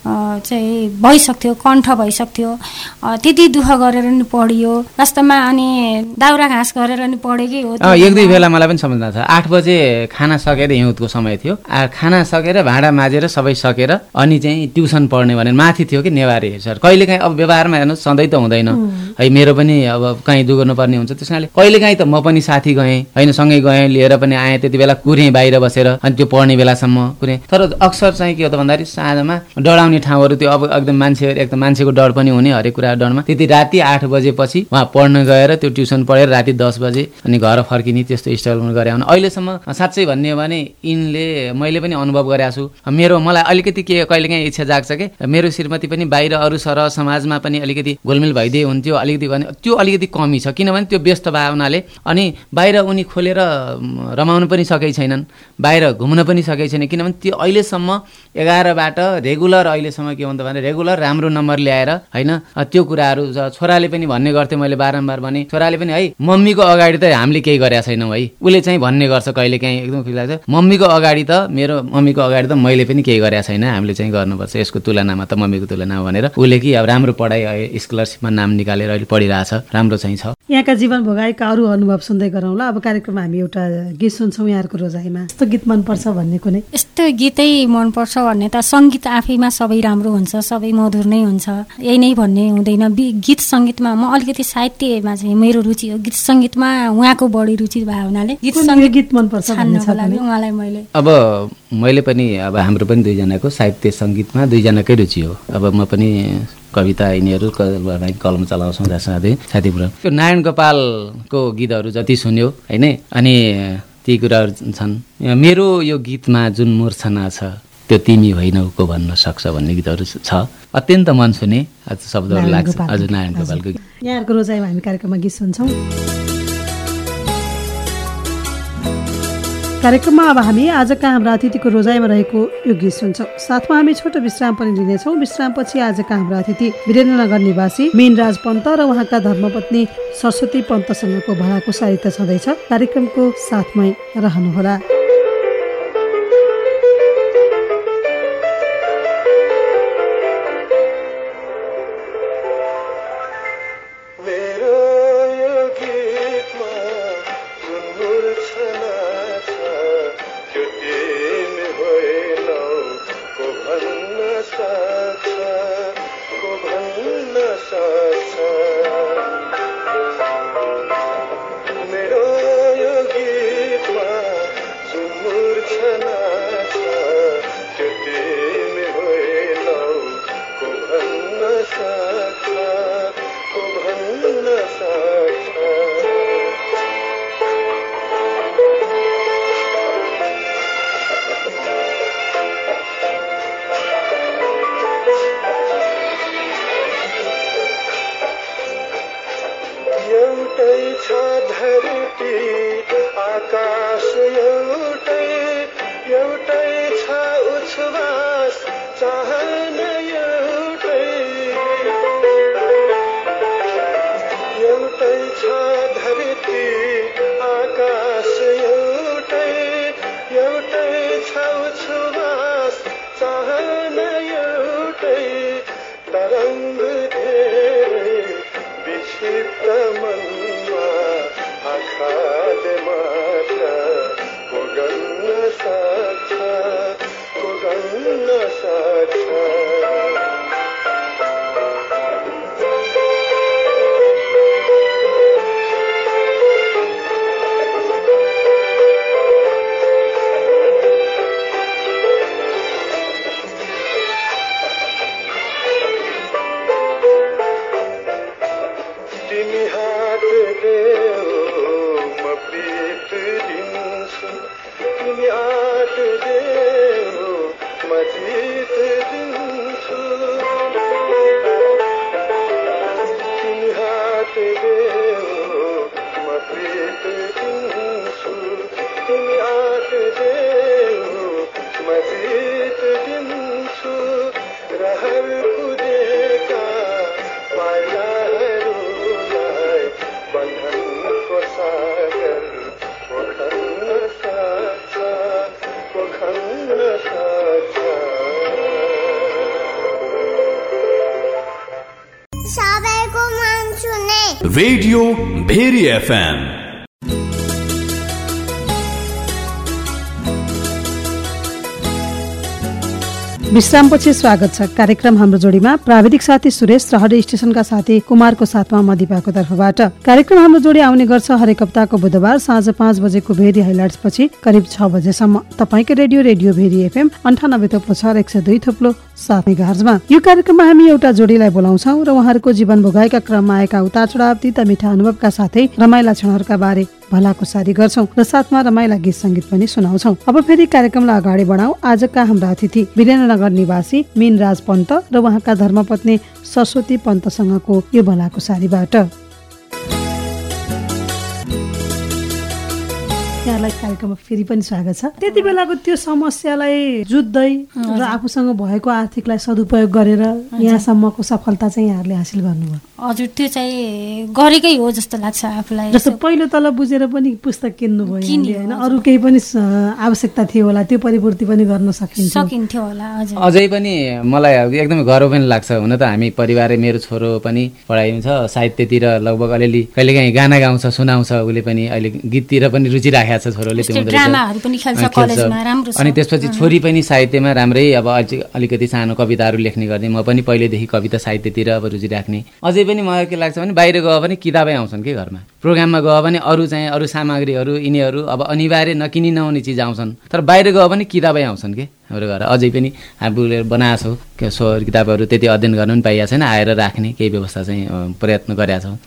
चाहिँ भइसक्थ्यो, कण्ठ भइसक्थ्यो। त्यति दुःख गरेर नि पढियो वास्तवमा। अनि दाउरा घाँस गरेर नि पढेकै हो। एक दुई बेला मलाई पनि सम्झना छ, आठ बजे खाना सकेर हिउँदको समय थियो, खाना सकेर भाँडा माझेर सबै सकेर अनि चाहिँ ट्युसन पढ्ने भनेर माथि थियो कि नेवारे सर। कहिलेकाहीँ अब व्यवहारमा हेर्नुहोस् सधैँ त हुँदैन है, मेरो पनि अब कहीँ दुगर्नु पर्ने हुन्छ। त्यस कारणले कहिलेकाहीँ त म पनि साथी गएँ होइन, सँगै गएँ, लिएर पनि आएँ। त्यति बेला कुरेँ बाहिर बसेर, अनि त्यो पढ्ने बेलासम्म कुरेँ। तर अक्सर चाहिँ के हो त भन्दाखेरि साँझमा डराउने ठाउँहरू त्यो अब एकदम मान्छेहरू एकदम मान्छेको डर पनि हुने, हरेक कुरा डरमा। त्यति राति आठ बजेपछि उहाँ पढ्न गएर त्यो ट्युसन पढेर राति दस बजे अनि घर फर्किने त्यस्तो स्टाइलमा गरे आउनु। अहिलेसम्म साँच्चै भन्ने हो भने यिनले मैले पनि अनुभव गरेको छु। मेरो मलाई अलिकति के कहिलेकाहीँ इच्छा जाग्छ कि मेरो श्रीमती पनि बाहिर अरू सर समाजमा पनि अलिकति गोलमेल भइदिए हुन्थ्यो, अलिकति भने त्यो अलिकति कमी छ। किनभने त्यो व्यस्त भावनाले अनि बाहिर उनी खोलेर रमाउनु पनि सकेको छैनन्, बाहिर घुम्न पनि सकेको छैन। किनभने त्यो अहिलेसम्म एघारबाट रेगुलर अहिलेसम्म के हुन्छ भने रेगुलर राम्रो नम्बर ल्याएर होइन त्यो कुराहरू छोराले पनि भन्ने गर्थ्यो। मैले बारम्बार भने छोराले पनि है मम्मीको अगाडि त हामीले केही गरेका छैनौँ है, उसले चाहिँ भन्ने गर्छ कहिलेकाहीँ एकदम खुसी लाग्छ, मम्मीको अगाडि त मेरो मम्मीको अगाडि त मैले पनि केही गरेका छैन, हामीले चाहिँ गर्नुपर्छ यसको तुलनामा त मम्मीको तुलनामा भनेर उसले कि अब राम्रो पढाइ स्कलरसिपमा नाम निकालेर अहिले पढिरहेछ, राम्रो चाहिँ छ। यहाँका जीवन भोगाएका अरू अनुभव सुन्दै गरौँ ल। अब कार्यक्रममा हामी एउटा गीत सुन्छौँ यहाँको रोजाइमा। यस्तो गीत मनपर्छ भन्ने कुनै? यस्तो गीतै मनपर्छ भन्ने त सङ्गीत आफैमा सबै राम्रो हुन्छ, सबै मधुर नै हुन्छ, यही नै भन्ने हुँदैन। गीत सङ्गीतमा म अलिकति साहित्यमा चाहिँ मेरो रुचि हो, गीत सङ्गीतमा उहाँको बढी रुचि भएको हुनाले गीत सङ्गीत गीत मनपर्छ उहाँलाई मैले। अब मैले पनि अब हाम्रो पनि दुईजनाको साहित्य सङ्गीतमा दुईजनाकै रुचि हो। अब म पनि कविता यिनीहरू कलम चलाउँछौँ साथै साथीपुरा। त्यो नारायण गोपालको गीतहरू जति सुन्यो होइन, अनि ती कुराहरू छन्। मेरो यो गीतमा जुन मूर्छना छ त्यो तिमी होइनौ को भन्न सक्छ भन्ने गीतहरू छ, अत्यन्त मन छुने आज शब्दहरू लाग्छ। हजुर नारायण गोपालको यहाँको रोजाइमा हामी कार्यक्रममा गीत सुन्छौँ। कार्यक्रममा अब हामी आजका हाम्रा अतिथिको रोजाइमा रहेको यो गीत सुन्छौँ। साथमा हामी छोटो विश्राम पनि लिनेछौँ। विश्रामपछि आजका हाम्रा अतिथि वीरेन्द्रनगर निवासी मीनराज पन्त र उहाँका धर्मपत्नी सरस्वती पन्तसँगको भलाको साहित्य छँदैछ। कार्यक्रमको साथमै रहनुहोला। मेरो यो गीतमा धरती आकाश एउटै एउटै छ उच्छ्वास चाहना एउटै एउटै छ धरती आकाश एउटै एउटै छ उच्छ्वास चाहना एउटै तरङ्ग धेरै विक्षिप्त मनमा आँखाले मात्र पुगन्न सक्छ पुगन्न सक्छ रेडियो भेरी एफएम विश्रामपछि स्वागत छ कार्यक्रम हाम्रो जोडीमा प्राविधिक साथी सुरेश र हरे स्टेशनका साथी कुमारको साथमा म दिपाको तर्फबाट। कार्यक्रम हाम्रो जोडी आउने गर्छ हरेक हप्ताको बुधबार साँझ पाँच बजेको भेरी हाइलाइट्स पछि करिब छ बजेसम्म तपाईँको रेडियो रेडियो भेरी एफएम अन्ठानब्बे थोप्लो छ एक सय दुई थोप्लो सात मेगाहर्जमा। यो कार्यक्रममा हामी एउटा जोडीलाई बोलाउँछौँ र उहाँहरूको जीवन भोगाएका क्रममा आएका उतार चढाव तिता मिठा अनुभवका साथै रमाइला क्षणहरूका बारे भलाकुसारी गर्छौं र साथमा रमाइला गीत संगीत पनि सुनाउँछौं। अब फेरि कार्यक्रमलाई अगाडि बढाउँ। आजका हाम्रा अतिथि वीरेन्द्रनगर निवासी मीनराज पन्त र उहाँका धर्मपत्नी सरस्वती पन्तसँगको यो भलाकुसारीबाट। यहाँलाई कार्यक्रममा फेरि पनि स्वागत छ। त्यति बेलाको त्यो समस्यालाई जुझ्दै र आफूसँग भएको आर्थिकलाई सदुपयोग गरेर यहाँसम्मको सफलता चाहिँ यहाँहरूले हासिल गर्नुभयो। हजुर, त्यो चाहिँ गरेकै हो जस्तो लाग्छ आफूलाई। जस्तो पहिलो तल बुझेर पनि पुस्तक किन्नुभयो हैन, अरू केही पनि आवश्यकता थियो होला, त्यो परिपूर्ति पनि गर्न सकिन्छ सकिन्थ्यो होला। हजुर, अझै पनि मलाई एकदमै गर्व पनि लाग्छ। हुन त हामी परिवारै, मेरो छोरो पनि पढाइ हुन्छ, साहित्यतिर लगभग अलिअलि कहिलेकाहीँ गाना गाउँछ, सुनाउँछ, उसले पनि अहिले गीततिर पनि रुचि राखेको छ छोरोले, ड्रामाहरू पनि खेल्छ कलेजमा, राम्रो छ। अनि त्यसपछि छोरी पनि साहित्यमा राम्रै, अब अलिकति सानो कविताहरू लेख्ने गर्ने, म पनि पहिलेदेखि कविता साहित्यतिर अब रुचि राख्ने। अझै पनि मलाई के लाग्छ भने बाहिर गयो भने किताबै आउँछन् कि घरमा, प्रोग्राममा गयो भने अरू चाहिँ अरू सामग्रीहरू यिनीहरू अब अनिवार्य नकिनी नहुने चिज आउँछन्, तर बाहिर गयो भने किताबै आउँछन् कि हाम्रो घर। अझै पनि हामीले बनाएको छौँ स्वर किताबहरू, त्यति अध्ययन गर्नु पनि पाइएको छैन, आएर राख्ने केही व्यवस्था चाहिँ प्रयत्न गरेका छौँ।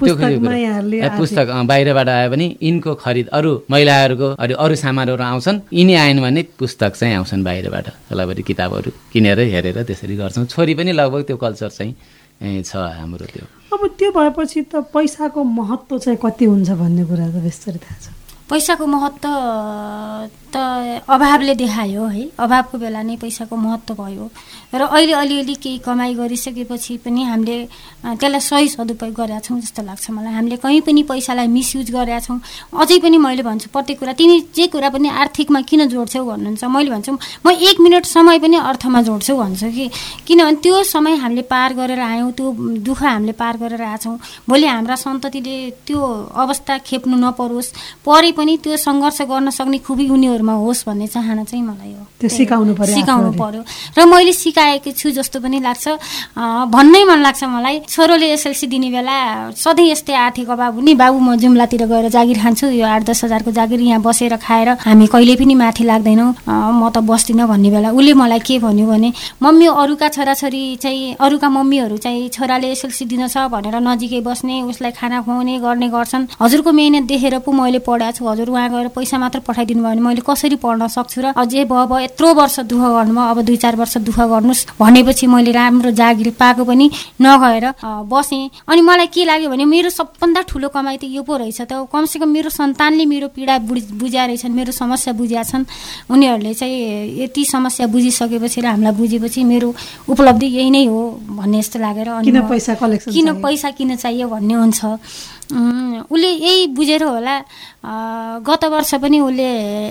पुस्तक बाहिरबाट आयो भने यिनको खरिद, अरू महिलाहरूको अरू अरू सामानहरू आउँछन्, यिनी आएन भने पुस्तक चाहिँ आउँछन् बाहिरबाट, लगभग किताबहरू किनेर हेरेर त्यसरी गर्छौँ। छोरी पनि लगभग त्यो कल्चर चाहिँ छ हाम्रो। त्यो अब त्यो भएपछि त पैसाको महत्त्व चाहिँ कति हुन्छ भन्ने कुरा त बेस्तरी थाहा छ। पैसाको महत्त्व त अभावले देखायो है, अभावको बेला नै पैसाको महत्त्व भयो र अहिले अलिअलि केही कमाइ गरिसकेपछि पनि हामीले त्यसलाई सही सदुपयोग गरेका छौँ जस्तो लाग्छ मलाई। हामीले कहीँ पनि पैसालाई मिसयुज गरेका छौँ। अझै पनि मैले भन्छु प्रत्येक कुरा, तिमी जे कुरा पनि आर्थिकमा किन जोड्छौ भन्नुहुन्छ, मैले भन्छु म एक मिनट समय पनि अर्थमा जोड्छु भन्छु कि किनभने त्यो समय हामीले पार गरेर आयौँ, त्यो दुःख हामीले पार गरेर आएछौँ। भोलि हाम्रा सन्ततिले त्यो अवस्था खेप्नु नपरोस्, परे पनि त्यो सङ्घर्ष गर्न सक्ने खुबी उनीहरूमा होस् भन्ने चाहना चाहिँ मलाई हो। त्यो सिकाउनु पर्यो सिकाउनु पर्यो र मैले सिकाएको छु जस्तो पनि लाग्छ। भन्नै मन लाग्छ मलाई, छोरोले एसएलसी दिने बेला सधैँ यस्तै आर्थिक अभाव हुने, बाबु म जुम्लातिर गएर जागिर खान्छु, यो आठ दस हजारको जागिर यहाँ बसेर खाएर हामी कहिले पनि माथि लाग्दैनौँ, म त बस्दिनँ भन्ने बेला उसले मलाई के भन्यो भने मम्मी अरूका छोराछोरी चाहिँ अरूका मम्मीहरू चाहिँ छोराले एसएलसी दिन छ भनेर नजिकै बस्ने, उसलाई खाना खुवाउने गर्ने गर्छन्, हजुरको मेहनत देखेर पो मैले पढाएको छु छु हजुर उहाँ गएर पैसा मात्र पठाइदिनु भयो भने मैले कसरी पढ्न सक्छु र अझै भयो भयो यत्रो वर्ष दुःख गर्नुभयो अब दुई चार वर्ष दुःख गर्नुहोस् भनेपछि मैले राम्रो जागिर पाएको पनि नगएर बसेँ। अनि मलाई के लाग्यो भने मेरो सबभन्दा ठुलो कमाइ त यो पो रहेछ त कमसेकम मेरो सन्तानले मेरो पीडा बुझ्या रहेछन् मेरो समस्या बुझ्या छन् उनीहरूले चाहिँ यति समस्या बुझिसकेपछि र हामीलाई बुझेपछि मेरो उपलब्धि यही नै हो भन्ने जस्तो लागेर किन पैसा कलेक्सन किन पैसा किन चाहियो भन्ने हुन्छ। उसले यही बुझेर होला गत वर्ष पनि उसले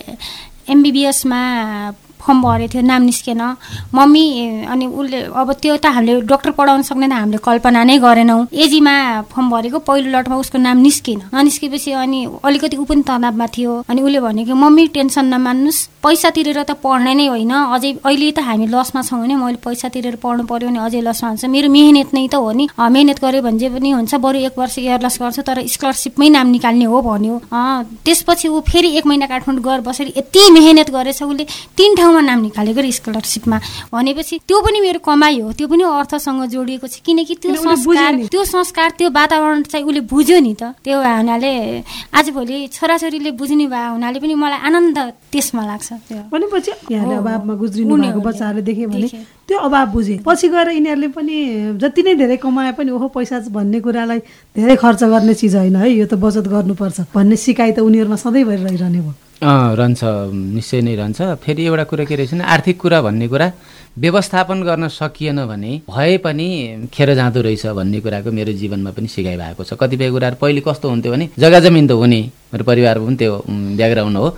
एमबिबिएसमा फर्म भरेको थियो नाम निस्केन मम्मी अनि उसले अब त्यो त हामीले डाक्टर पढाउन सक्ने त हामीले कल्पना नै गरेनौँ। एजीमा फर्म भरेको पहिलो लटमा उसको नाम निस्केन ननिस्केपछि अनि अलिकति ऊ पनि तनावमा थियो अनि उसले भनेको मम्मी टेन्सन नमान्नुहोस् पैसा तिरेर त पढ्ने नै होइन अझै अहिले त हामी लसमा छौँ भने मैले पैसा तिरेर पढ्नु पर्यो भने अझै लसमा हुन्छ मेरो मेहनत नै त हो नि मेहनत गऱ्यो भने जे पनि हुन्छ बरु एक वर्ष एयरलस गर्छु तर स्कलरसिपमै नाम निकाल्ने हो भन्यो। त्यसपछि ऊ फेरि एक महिना काठमाडौँ गएर बसेर यति मेहनत गरेछ उसले तिन ठाउँमा नाम निकालेको स्कलरसिपमा भनेपछि त्यो पनि मेरो कमाइ हो त्यो पनि अर्थसँग जोडिएको छ किनकि त्यो संस्कार त्यो संस्कार त्यो वातावरण चाहिँ उसले बुझ्यो नि त त्यो हुनाले आजभोलि छोराछोरीले बुझ्ने भए हुनाले पनि मलाई आनन्द त्यसमा लाग्छ। भनेपछि यहाँले अभावमा गुज्रिनु भएको बच्चाहरूले देखे भने त्यो अभाव बुझे पछि गएर यिनीहरूले पनि जति नै धेरै कमाए पनि ओहो पैसा भन्ने कुरालाई धेरै खर्च गर्ने चिज होइन है यो त बचत गर्नुपर्छ भन्ने सिकाइ त उनीहरूमा सधैँभरि रहिरहने भयो। अँ रहन्छ निश्चय नै रहन्छ। फेरि एउटा कुरा के रहेछ भने आर्थिक कुरा भन्ने कुरा व्यवस्थापन गर्न सकिएन भने भए पनि खेर जाँदो रहेछ भन्ने कुराको मेरो जीवनमा पनि सिकाइ भएको छ। कतिपय कुराहरू पहिले कस्तो हुन्थ्यो भने जग्गा जमिन त हुने मेरो परिवारको पनि त्यो ब्याकग्राउन्ड हो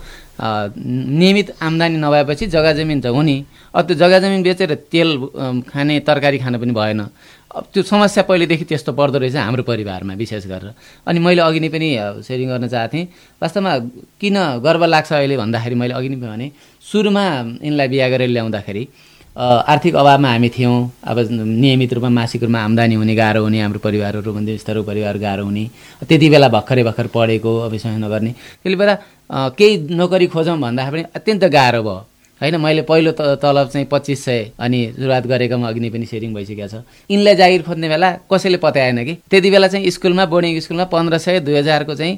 नियमित आम्दानी नभएपछि जग्गा जमिन त हुने अब त्यो जग्गा जमिन बेचेर तेल खाने तरकारी खान पनि भएन अब त्यो समस्या पहिलेदेखि त्यस्तो पर्दो रहेछ हाम्रो परिवारमा विशेष गरेर। अनि मैले अघि नै पनि सेयरिङ गर्न चाहेँ वास्तवमा किन गर्व लाग्छ अहिले भन्दाखेरि मैले अघि नै भने सुरुमा यिनलाई बिहा गरेर ल्याउँदाखेरि आर्थिक अभावमा हामी थियौँ अब नियमित रूपमा मासिक रूपमा आम्दानी हुने गाह्रो हुने हाम्रो परिवारहरू मध्यमस्तरको परिवार गाह्रो हुने त्यति बेला भर्खरै भर्खर पढेको अभिसँग नगर्ने त्यसले बेला केही नोकरी खोजौँ भन्दाखेरि पनि अत्यन्त गाह्रो भयो होइन। मैले पहिलो त तलब चाहिँ पच्चिस सय अनि सुरुवात गरेकोमा अघि नै पनि सेयरिङ भइसकेको छ। यिनलाई जागिर खोज्ने बेला कसैले पत्याएन कि त्यति बेला चाहिँ स्कुलमा बोर्डिङ स्कुलमा पन्ध्र सय दुई हजारको चाहिँ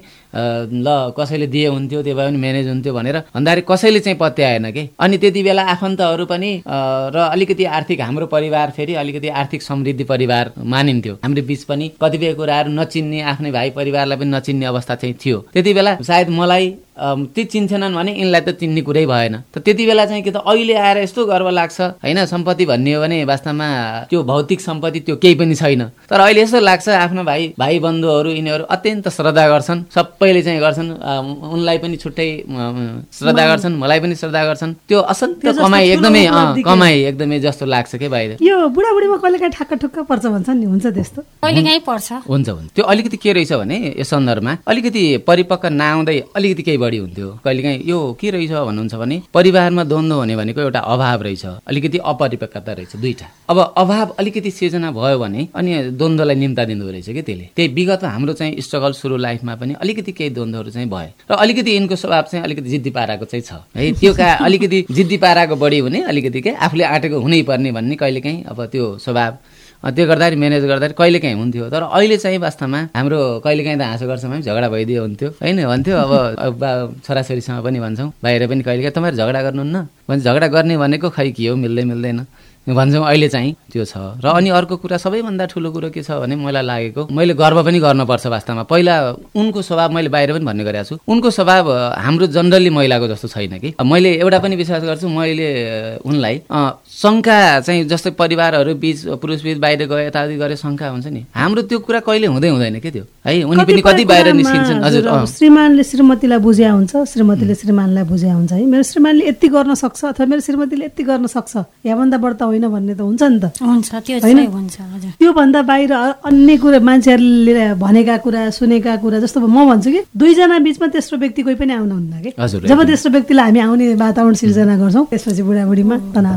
ल कसैले दिए हुन्थ्यो त्यो भए पनि म्यानेज हुन्थ्यो भनेर भन्दाखेरि कसैले चाहिँ पत्याएन कि। अनि त्यति बेला आफन्तहरू पनि र अलिकति आर्थिक हाम्रो परिवार फेरि अलिकति आर्थिक समृद्धि परिवार मानिन्थ्यो हाम्रो बिच पनि कतिपय कुराहरू नचिन्ने आफ्नै भाइ परिवारलाई पनि नचिन्ने अवस्था चाहिँ थियो। त्यति बेला सायद मलाई ती चिन्छेनन् भने यिनलाई त चिन्ने कुरै भएन त त्यति बेला चाहिँ कि त अहिले आएर यस्तो गर्व लाग्छ होइन। सम्पत्ति भन्ने हो भने वास्तवमा त्यो भौतिक सम्पत्ति त्यो केही पनि छैन तर अहिले यस्तो लाग्छ आफ्नो भाइ भाइ बन्धुहरू यिनीहरू अत्यन्त श्रद्धा गर्छन् सबैले चाहिँ गर्छन् उनलाई पनि छुट्टै श्रद्धा गर्छन् मलाई पनि श्रद्धा गर्छन् त्यो असन्त्य कमाइ एकदमै कमाइ एकदमै जस्तो लाग्छ के बाहिर यो बुढाबुढीमा कहिलेकाहीँ ठ्याक्क ठुक्क पर्छ भन्छ नि हुन्छ त्यस्तो कहिलेकाहीँ पर्छ हुन्छ हुन्छ त्यो अलिकति के रहेछ भने यस सन्दर्भमा अलिकति परिपक्व नआउँदै अलिकति केही बढी हुन्थ्यो कहिलेकाहीँ यो के रहेछ भन्नुहुन्छ भने परिवारमा द्वन्द्व हुने भनेको एउटा अभाव रहेछ अलिकति अपरिपक्वता रहेछ दुईटा। अब अभाव अलिकति सिर्जना भयो भने अनि द्वन्द्वलाई निम्ता दिँदो रहेछ कि त्यसले त्यही विगतमा हाम्रो चाहिँ स्ट्रगल सुरु लाइफमा पनि अलिकति केही द्वन्द्वहरू चाहिँ भयो र अलिकति यिनको स्वभाव चाहिँ अलिकति जिद्दी पाराको चाहिँ छ है त्यो का अलिकति जिद्दी पाराको बढी हुने अलिकति के आफूले आँटेको हुनै पर्ने भन्ने कहिलेकाहीँ अब त्यो स्वभाव त्यो गर्दाखेरि म्यानेज गर्दाखेरि कहिलेकाहीँ हुन्थ्यो तर अहिले चाहिँ वास्तवमा हाम्रो कहिलेकाहीँ त हाँसो गर्छौँ हामी झगडा भइदियो हुन्थ्यो होइन भन्थ्यो अब छोराछोरीसँग पनि भन्छौँ बाहिर पनि कहिलेकाहीँ तपाईँहरू झगडा गर्नुहुन्न भन्छ झगडा गर्ने भनेको खै के हो मिल्दै मिल्दैन भन्छौँ अहिले चाहिँ त्यो छ। र अनि अर्को कुरा सबैभन्दा ठुलो कुरो के छ भने मलाई लागेको मैले गर्व पनि गर्नुपर्छ वास्तवमा पहिला उनको स्वभाव मैले बाहिर पनि भन्ने गरेको छु उनको स्वभाव हाम्रो जनरली महिलाको जस्तो छैन कि। मैले एउटा पनि विश्वास गर्छु मैले उनलाई शङ्का चाहिँ जस्तै परिवारहरू बिच पुरुष बिच बाहिर गए यताउति गरे शङ्का हुन्छ नि हाम्रो त्यो कुरा कहिले हुँदै हुँदैन के त्यो है उनी पनि कति बाहिर निस्किन्छन्। हजुर श्रीमानले श्रीमतीलाई बुझ्या हुन्छ श्रीमतीले श्रीमानलाई बुझ्या हुन्छ है मेरो श्रीमानले यति गर्न सक्छ अथवा मेरो श्रीमतीले यति गर्न सक्छ यहाँभन्दा बढ्ता होइन भन्ने त हुन्छ नि त हुन्छ त्यो चाहिँ हुन्छ हजुर त्यो भन्दा बाहिर अन्य कुरा मान्छेहरूले भनेका कुरा सुनेका कुरा जस्तो म भन्छु कि दुईजना बिचमा तेस्रो व्यक्ति कोही पनि आउनुहुन्न कि जब तेस्रो व्यक्तिलाई हामी आउने वातावरण सिर्जना गर्छौँ त्यसपछि बुढाबुढीमा तनाव सुरु हुन्छ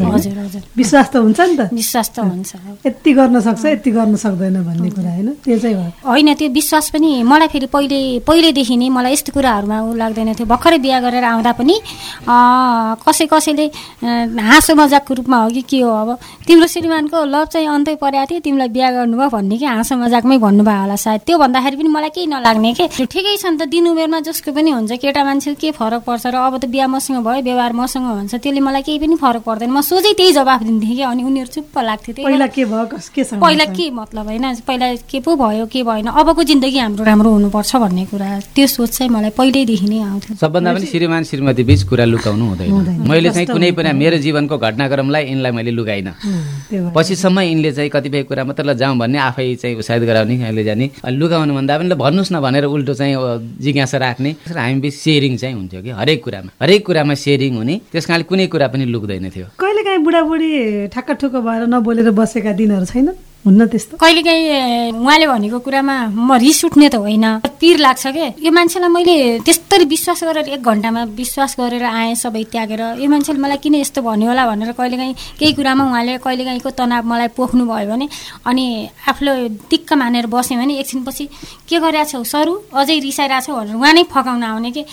हजुर हजुर विश्वास त हुन्छ नि त विश्वास त हुन्छ यति गर्न सक्छ यति गर्न सक्दैन भन्ने कुरा होइन त्यो चाहिँ हो होइन त्यो विश्वास पनि मलाई फेरि पहिले पहिलेदेखि नै मलाई यस्तो कुराहरूमा उ लाग्दैन थियो भर्खरै बिहा गरेर आउँदा पनि कसै कसैले हाँसो मजाकको रूपमा हो कि के हो अब तिम्रो श्रीमानको लभ चाहिँ अन्तै परेको थियो तिमीलाई बिहा गर्नुभयो भन्ने कि हाँसो मजाकमै भन्नुभयो होला सायद त्यो भन्दाखेरि पनि मलाई केही नलाग्ने के ठिकै छ नि त दिन उमेरमा जसको पनि हुन्छ केटा मान्छेको के फरक पर्छ र अब त बिहा मसँग भयो व्यवहार मसँग हुन्छ त्यसले मलाई केही पनि फरक पर्दैन म सोझै त्यही जवाफ दिन्थेँ कि अनि उनीहरू चुप्प लाग्थ्यो त्यही पहिला के भयो केसँग पहिला के मतलब होइन पहिला के पो भयो के भएन अबको जिन्दगी हाम्रो राम्रो हुनुपर्छ भन्ने कुरा त्यो सोच चाहिँ मलाई पहिल्यैदेखि नै आउँथ्यो सबभन्दा पनि श्रीमान श्रीमती बीच कुरा लुकाउनु हुँदैन मैले चाहिँ कुनै पनि मेरो जीवनको घटनाक्रमलाई यिनलाई मैले लुकाइन पछिसम्म यिनले चाहिँ कतिपय कुरा मात्र ल जाउँ भन्ने आफै चाहिँ उत्साहित गराउने अहिले जाने लुकाउनु भन्दा पनि ल भन्नुहोस् न भनेर उल्टो चाहिँ जिज्ञासा राख्ने हामी बिच सेयरिङ चाहिँ हुन्थ्यो कि हरेक कुरामा हरेक कुरामा सेयरिङ हुने त्यस कारणले कुनै कुरा पनि लुक्दैन थियो कहिले काहीँ बुढाबुढी ठक्क ठुक्क भएर नबोलेर बसेका दिनहरू छैन हुन्न त्यस्तो कहिलेकाहीँ उहाँले भनेको कुरामा म रिस उठ्ने त होइन पिर लाग्छ के यो मान्छेलाई मैले त्यस्तरी विश्वास गरेर एक घन्टामा विश्वास गरेर आएँ सबै त्यागेर यो मान्छेले मलाई किन यस्तो भन्यो होला भनेर कहिलेकाहीँ केही कुरामा उहाँले कहिलेकाहीँको तनाव मलाई पोख्नु भयो भने अनि आफूले दिक्क मानेर बस्यो भने एकछिनपछि के गरिरहेको छौ सरू अझै रिसाइरहेको छौ भनेर उहाँ नै फकाउन आउने कि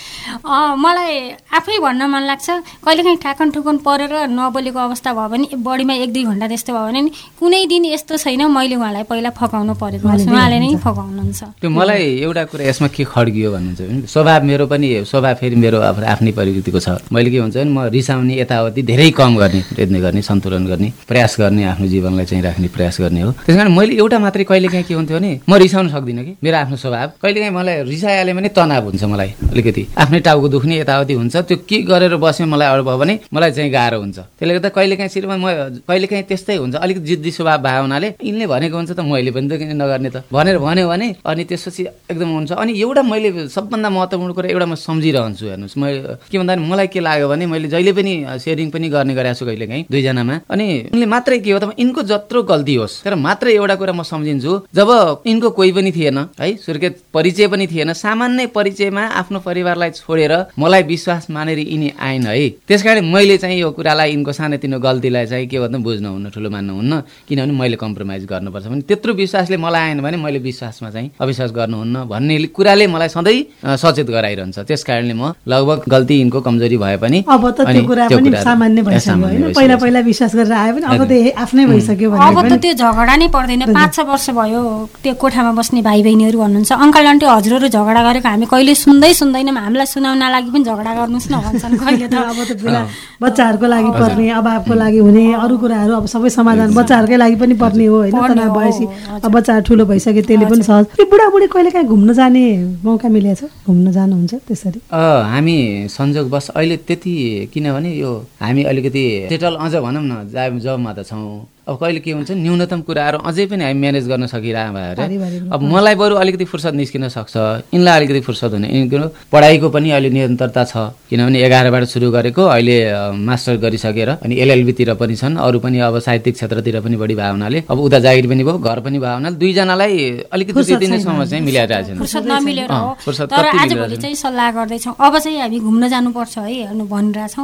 मलाई आफै भन्न मन लाग्छ कहिलेकाहीँ ठाकन ठुकन परेर नबोलेको अवस्था भयो भने बढीमा एक दुई घन्टा त्यस्तो भयो भने कुनै दिन यस्तो छैन मैले उहाँलाई पहिला फकाउनु परेको उहाँले नै फकाउनुहुन्छ त्यो मलाई एउटा कुरा यसमा के खड्कियो भन्नुहुन्छ भने स्वभाव मेरो पनि स्वभाव फेरि मेरो आफ्नै प्रवृत्तिको छ मैले के भन्छ भने म रिसाउने यतावति धेरै कम गर्ने प्रयत्न गर्ने सन्तुलन गर्ने प्रयास गर्ने आफ्नो जीवनलाई चाहिँ राख्ने प्रयास गर्ने हो त्यस कारण मैले एउटा मात्रै कहिलेकाहीँ के हुन्थ्यो भने म रिसाउन सक्दिनँ कि मेरो आफ्नो स्वभाव कहिलेकाहीँ मलाई रिसाइहाल्यो भने तनाव हुन्छ मलाई अलिकति आफ्नै टाउको दुख्ने यतावति हुन्छ त्यो के गरेर बस्यो मलाई अरू भयो भने मलाई चाहिँ गाह्रो हुन्छ त्यसले गर्दा कहिलेकाहीँ श्रीमान म कहिलेकाहीँ त्यस्तै हुन्छ अलिकति जिद्दी स्वभाव भयो हुनाले यिनले भनेको हुन्छ त मैले पनि त किन नगर्ने त भनेर भन्यो भने अनि त्यसपछि एकदम हुन्छ अनि एउटा मैले सबभन्दा महत्त्वपूर्ण कुरा एउटा म सम्झिरहन्छु हेर्नुहोस् म के भन्दा मलाई के लाग्यो भने मैले जहिले पनि सेयरिङ पनि गर्ने गरेको छु कहिलेकाहीँ दुईजनामा अनि उनले मात्रै के हो त यिनको जत्रो गल्ती होस् तर मात्रै एउटा कुरा म सम्झिन्छु जब यिनको कोही पनि थिएन है सुर्खेत परिचय पनि थिएन सामान्य परिचयमा आफ्नो परिवारलाई छोडेर मलाई विश्वास मानेर यिनी आएन है त्यस कारण मैले चाहिँ यो कुरालाई यिनको सानोतिनो गल्तीलाई चाहिँ के भन्दा बुझ्नुहुन्न ठुलो मान्नुहुन्न किनभने मैले कम्प्रोमाइज गर्नुपर्छ भने त्यत्रो विश्वासले मलाई आएन भने मैले विश्वासमा चाहिँ अविश्वास गर्नुहुन्न भन्ने कुराले मलाई सधैँ सचेत गराइरहन्छ त्यस कारणले म लगभग गल्ती यिनको कमजोरी भए पनि अब त त्यो कुरा पनि सामान्य भइसक्यो हैन पहिला पहिला विश्वास गरेर आए पनि अब त आफ्नै भइसक्यो भने अब त त्यो झगडा नै पर्दैन पाँच छ वर्ष भयो त्यो कोठामा बस्ने भाइ बहिनीहरू भन्नुहुन्छ अङ्कल आन्टी हजुरहरू झगडा गरेको हामी कहिले सुन्दै सुन्दैनौँ हामीलाई सुनाउन लागि पनि झगडा गर्नुहोस् न भन्छन् कहिले त अब त बेला बच्चाहरूको लागि पर्ने अभावको लागि हुने अरू कुराहरू अब सबै समाधान बच्चाहरूकै लागि पनि पर्ने हो होइन तनाव भएपछि अब बच्चाहरू ठुलो भइसक्यो त्यसले पनि सहज यो बुढाबुढी कहिले काहीँ घुम्न जाने मौका मिलेको छ घुम्न जानुहुन्छ त्यसरी हामी संयोगवश अहिले त्यति किनभने यो हामी अलिकति सेटल अझ भनौँ न जबमा त छौँ अब कहिले के हुन्छ न्यूनतम कुराहरू अझै पनि हामी म्यानेज गर्न सकिरह भएर अब मलाई बरु अलिकति फुर्सद निस्किन सक्छ यिनलाई अलिकति फुर्सद हुने यिनको पढाइको पनि अहिले निरन्तरता छ किनभने एघारबाट सुरु गरेको अहिले मास्टर गरिसकेर अनि एलएलबीतिर पनि छन् अरू पनि अब साहित्यिक क्षेत्रतिर पनि बढी भयो हुनाले अब उता जागिर पनि भयो घर पनि भयो हुनाले दुईजनालाई अलिकति त्यति नै समय चाहिँ मिलाइरहेको छैन फुर्सद नमिलेर हो तर आजभोलि चाहिँ सल्लाह गर्दैछौँ अब चाहिँ हामी घुम्न जानुपर्छ है भनिरहेछौँ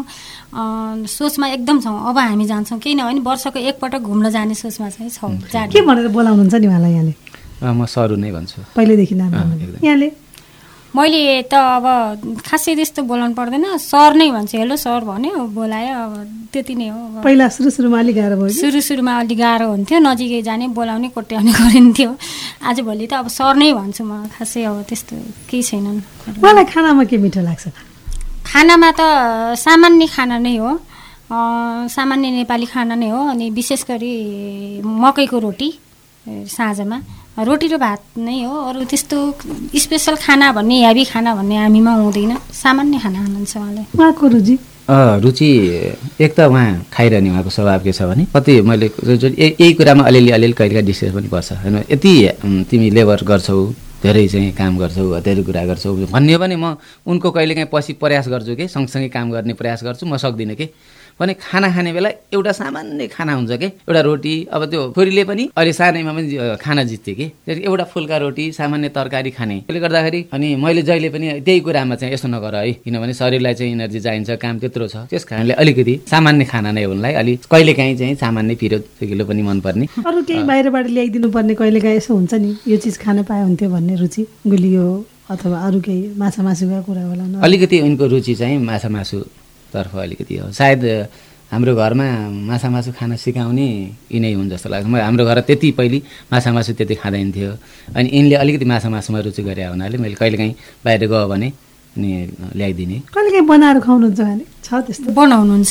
सोचमा एकदम छौँ अब हामी जान्छौँ केही नभए वर्षको एकपटक घुम्न जाने सोचमा चाहिँ छौँ के भनेर बोलाउनुहुन्छ नि उहाँलाई यहाँले म सरू नै भन्छु पहिल्यैदेखि नाम यहाँले मैले त अब खासै त्यस्तो बोलाउनु पर्दैन सर नै भन्छु हेलो सर भन्यो बोलायो अब त्यति नै हो पहिला सुरु सुरुमा अलिक गाह्रो भयो सुरु सुरुमा अलिक गाह्रो हुन्थ्यो नजिकै जाने बोलाउने कोट्याउने गरिन्थ्यो आजभोलि त अब सर नै भन्छु म खासै अब त्यस्तो केही छैन मलाई खानामा के मिठो लाग्छ खानामा त सामान्य खाना नै हो सामान्य नेपाली खाना नै हो अनि विशेष गरी मकैको रोटी साँझमा रोटी र भात नै हो अरू त्यस्तो स्पेसल खाना भन्ने हेभी खाना भन्ने हामीमा हुँदैन सामान्य खाना खानुहुन्छ उहाँले उहाँको रुचि रुचि एक त उहाँ खाइरहने उहाँको स्वभाव के छ भने कति मैले यही कुरामा अलिअलि अलिअलि कहिलेकाहीँ डिस्कस पनि पर्छ होइन यति तिमी लेबर गर्छौ धेरै चाहिँ काम गर्छौ धेरै कुरा गर्छौ भन्ने पनि म उनको कहिलेकाहीँ पछि प्रयास गर्छु कि सँगसँगै काम गर्ने प्रयास गर्छु म सक्दिनँ कि भने खाना खाने बेला एउटा सामान्य खाना हुन्छ कि एउटा रोटी अब त्यो छोरीले पनि अहिले सानैमा पनि खाना जित्थ्यो कि एउटा फुल्का रोटी सामान्य तरकारी खाने त्यसले गर्दाखेरि अनि मैले जहिले पनि त्यही कुरामा चाहिँ यसो नगर है किनभने शरीरलाई चाहिँ इनर्जी चाहिन्छ काम त्यत्रो छ त्यस कारणले अलिकति सामान्य खाना नै हुनलाई अलि कहिलेकाहीँ चाहिँ सामान्य पिरो किलो पनि मनपर्ने अरू केही बाहिरबाट ल्याइदिनु पर्ने कहिलेकाहीँ यसो हुन्छ नि यो चिज खान पाए हुन्थ्यो भन्ने रुचि गुलियो अथवा अरू केही माछा मासुका कुरा होला अलिकति उनको रुचि चाहिँ माछा मासु तर्फ अलिकति हो सायद हाम्रो घरमा माछा मासु खान सिकाउने यिनै हुन् जस्तो लाग्छ म हाम्रो घर त्यति पहिले माछा मासु त्यति खाँदैन थियो अनि यिनले अलिकति माछा मासुमा रुचि गरे हुनाले मैले कहिलेकाहीँ बाहिर गयो भने अनि ल्याइदिने कहिलेकाहीँ बनाएर खुवाउनुहुन्छ भने छ त्यस्तो बनाउनुहुन्छ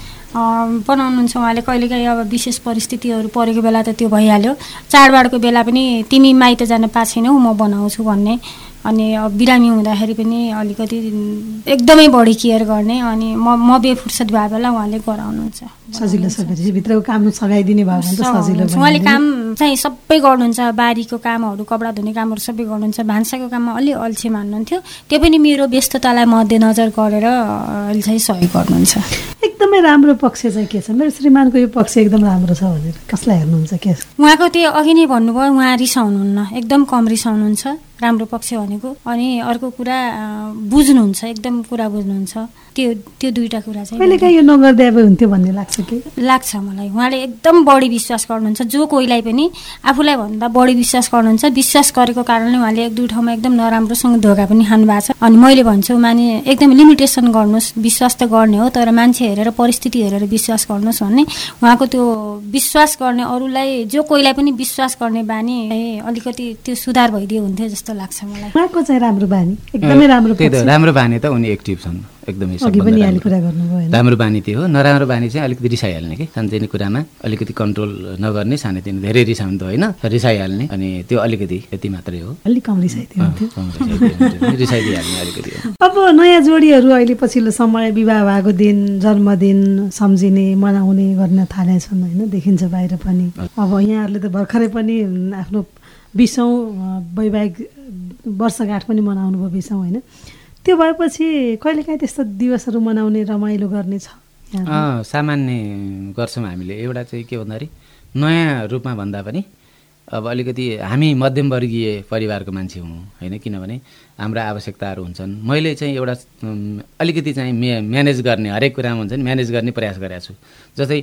बनाउनुहुन्छ उहाँले कहिलेकाहीँ अब विशेष परिस्थितिहरू परेको बेला त त्यो भइहाल्यो चाडबाडको बेला पनि तिमी माइत जान पाएको छैनौ म बनाउँछु भन्ने अनि अब बिरामी हुँदाखेरि पनि अलिकति एकदमै बढी केयर गर्ने अनि म म बेफुर्सद भए बेला उहाँले गराउनुहुन्छ सजिलो सकेपछि भित्रको काम सघाइदिने भयो भने त सजिलो उहाँले काम चाहिँ सबै गर्नुहुन्छ बारीको कामहरू कपडा धुने कामहरू सबै गर्नुहुन्छ भान्साको काममा अलि अल्छी मान्नुहुन्थ्यो त्यो पनि मेरो व्यस्ततालाई मध्यनजर गरेर अहिले चाहिँ सहयोग गर्नुहुन्छ एकदमै राम्रो पक्ष चाहिँ के छ मेरो श्रीमानको यो पक्ष एकदम राम्रो छ भनेर कसलाई हेर्नुहुन्छ के उहाँको त्यो अघि नै भन्नुभयो उहाँ रिसाउनुहुन्न एकदम कम रिसाउनुहुन्छ राम्रो पक्ष भनेको अनि अर्को कुरा बुझ्नुहुन्छ एकदम कुरा बुझ्नुहुन्छ त्यो त्यो दुईटा कुरा चाहिँ कहिलेकाहीँ यो नगर्दै हुन्थ्यो भन्ने लाग्छ कि लाग्छ मलाई उहाँले एकदम बढी विश्वास गर्नुहुन्छ जो कोहीलाई पनि आफूलाई भन्दा बढी विश्वास गर्नुहुन्छ विश्वास गरेको कारणले उहाँले एक दुई ठाउँमा एकदम नराम्रोसँग धोका पनि खानु भएको छ अनि मैले भन्छु माने एकदम लिमिटेसन गर्नुहोस् विश्वास त गर्ने हो तर मान्छे हेरेर परिस्थिति हेरेर विश्वास गर्नुहोस् भन्ने उहाँको त्यो विश्वास गर्ने अरूलाई जो कोहीलाई पनि विश्वास गर्ने बानी अलिकति त्यो सुधार भइदियो हुन्थ्यो जस्तो लाग्छ मलाई उहाँको चाहिँ राम्रो बानी एकदमै राम्रो राम्रो बानी त उनी एक्टिभ छन् एकदमै राम्रो बानी त्यो हो नराम्रो बानी चाहिँ अलिकति रिसाइहाल्ने कि सानोतिनो कुरामा अलिकति कन्ट्रोल नगर्ने सानोतिनो धेरै रिसाउनु त होइन रिसाइहाल्ने अनि त्यो अलिकति यति मात्रै हो अलिक कम रिसाइदियो रिसाइदिइहाल्ने अलिकति अब नयाँ जोडीहरू अहिले पछिल्लो समय विवाह भएको दिन जन्मदिन सम्झिने मनाउने गर्न थालेछन् होइन देखिन्छ बाहिर पनि अब यहाँहरूले त भर्खरै पनि आफ्नो बिसौँ वैवाहिक वर्षगाँठ पनि मनाउनु भयो बिसौँ होइन त्यो भएपछि कहिलेकाहीँ त्यस्तो दिवसहरू मनाउने रमाइलो गर्ने छ सामान्य गर्छौँ हामीले एउटा चाहिँ के भन्दाखेरि नयाँ रूपमा भन्दा पनि अब अलिकति हामी मध्यमवर्गीय परिवारको मान्छे हौँ होइन किनभने हाम्रा आवश्यकताहरू हुन्छन् मैले चाहिँ एउटा अलिकति चाहिँ मे म्यानेज गर्ने हरेक कुरामा हुन्छ नि म्यानेज गर्ने प्रयास गरेको छु जस्तै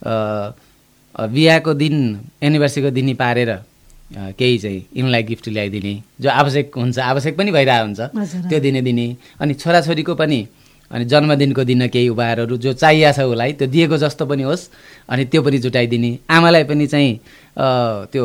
बिहाको दिन एनिभर्सरीको दिन पारेर केही चाहिँ यिनलाई गिफ्ट ल्याइदिने जो आवश्यक हुन्छ आवश्यक पनि भइरहेको हुन्छ त्यो दिने दिने अनि छोराछोरीको पनि अनि जन्मदिनको दिन केही उपहारहरू जो चाहिएको छ उसलाई त्यो दिएको जस्तो पनि होस् अनि त्यो पनि जुटाइदिने आमालाई पनि चाहिँ त्यो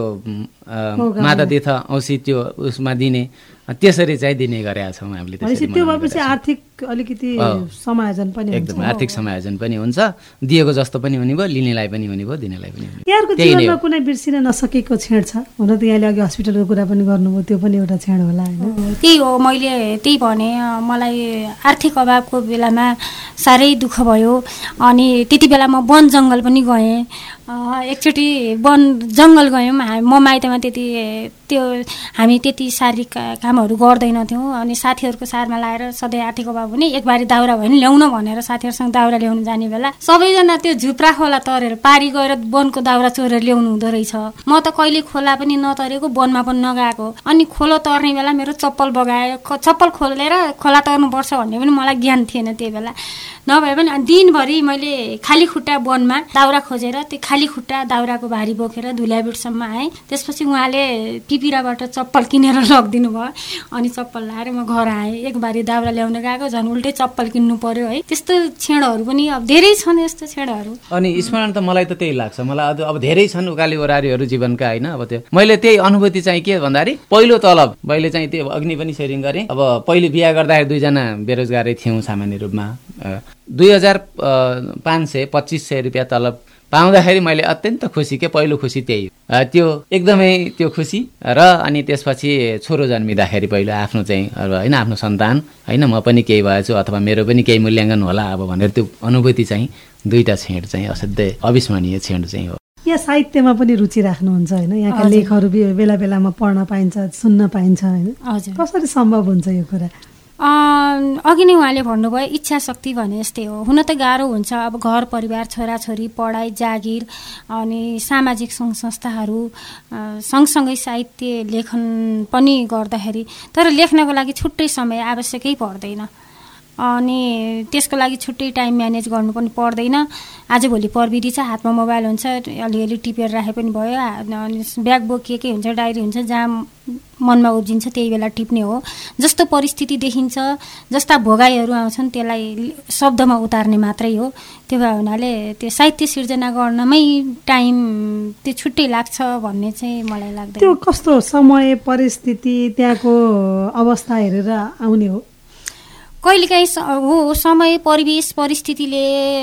माता तीर्थ औँसी त्यो उसमा दिने त्यसरी चाहिँ दिने गरेका छौँ हामीले त्यो भएपछि आर्थिक अलिकति समायोजन पनि एकदम आर्थिक समायोजन पनि हुन्छ दिएको जस्तो पनि हुने भयो लिनेलाई पनि हुने भयो दिनेलाई पनि हुने यहाँको जीवनमा कुनै बिर्सिन नसकेको क्षण छ हुन त यहाँले अघि हस्पिटलको कुरा पनि गर्नुभयो त्यो पनि एउटा क्षण होला होइन त्यही हो मैले त्यही भने मलाई आर्थिक अभावको बेलामा साह्रै दुःख भयो अनि त्यति बेला म वन जङ्गल पनि गएँ एकचोटि वन जङ्गल गयौँ म माइतमा त्यति त्यो हामी त्यति शारीरिक कामहरू गर्दैनथ्यौँ अनि साथीहरूको सारमा लाएर सधैँ आर्थिक अभाव पनि एकबारी दाउरा भयो नि ल्याउन भनेर साथीहरूसँग दाउरा ल्याउनु जाने बेला सबैजना त्यो झुप्रा खोला तरेर पारी गएर वनको दाउरा चोरेर ल्याउनु हुँदो रहेछ म त कहिले खोला पनि नतरेको वनमा पनि नगएको अनि खोला तर्ने बेला मेरो चप्पल बगायो चप्पल खोलेर खोला तर्नुपर्छ भन्ने पनि मलाई ज्ञान थिएन त्यही बेला नभए पनि दिनभरि मैले खाली खुट्टा वनमा दाउरा खोजेर त्यो खाली खुट्टा दाउराको भारी बोकेर धुलियाबिटसम्म आएँ त्यसपछि उहाँले पिपिराबाट चप्पल किनेर लगिदिनु भयो अनि चप्पल लाएर म घर आएँ एकबारी दाउरा ल्याउन गएको झन् उल्टै चप्पल किन्नु पर्यो है त्यस्तो क्षणहरू पनि अब धेरै छन् यस्तो क्षणहरू अनि स्मरण त मलाई त त्यही लाग्छ मलाई अब धेरै छन् उकाली ओह्रालीहरू जीवनका होइन अब त्यो मैले त्यही अनुभूति चाहिँ के भन्दाखेरि पहिलो तलब मैले चाहिँ त्यो अग्नि पनि सेयरिङ गरेँ अब पहिले बिहा गर्दाखेरि दुईजना बेरोजगारै थियौँ सामान्य रूपमा दुई हजार पाँच सय पच्चिस सय रुपियाँ तलब पाउँदाखेरि मैले अत्यन्त खुसी के पहिलो खुसी त्यही त्यो एकदमै त्यो खुसी र अनि त्यसपछि छोरो जन्मिँदाखेरि पहिलो आफ्नो चाहिँ होइन आफ्नो सन्तान होइन म पनि केही भएछु अथवा मेरो पनि केही मूल्याङ्कन होला अब भनेर त्यो अनुभूति चाहिँ दुईवटा क्षण चाहिँ असाध्यै अविस्मरणीय क्षण चाहिँ हो यहाँ साहित्यमा पनि रुचि राख्नुहुन्छ होइन, यहाँका लेखहरू बेला बेलामा पढ्न पाइन्छ, सुन्न पाइन्छ होइन, हजुर कसरी सम्भव हुन्छ यो कुरा? अघि नै उहाँले भन्नुभयो इच्छा शक्ति भने जस्तै हो। हुन त गाह्रो हुन्छ, अब घर परिवार, छोराछोरी, पढाइ, जागिर अनि सामाजिक सङ्घ संस्थाहरू सँगसँगै साहित्य लेखन पनि गर्दाखेरि, तर लेख्नको लागि छुट्टै समय आवश्यकै पर्दैन अनि त्यसको लागि छुट्टै टाइम म्यानेज गर्नु पनि पर्दैन। आजभोलि प्रविधि छ, हातमा मोबाइल हुन्छ, अलिअलि टिपेर राखे पनि भयो, अनि ब्याग बोकिएकै हुन्छ, डायरी हुन्छ, जहाँ मनमा उब्जिन्छ त्यही बेला टिप्ने हो। जस्तो परिस्थिति देखिन्छ, जस्ता भोगाइहरू आउँछन् त्यसलाई शब्दमा उतार्ने मात्रै हो। त्यो भए हुनाले त्यो साहित्य सिर्जना गर्नमै टाइम त्यो छुट्टै लाग्छ भन्ने चाहिँ मलाई लाग्दैन। त्यो कस्तो समय परिस्थिति त्यहाँको अवस्था हेरेर आउने हो? कहिलेकाहीँ हो, समय परिवेश परिस्थितिले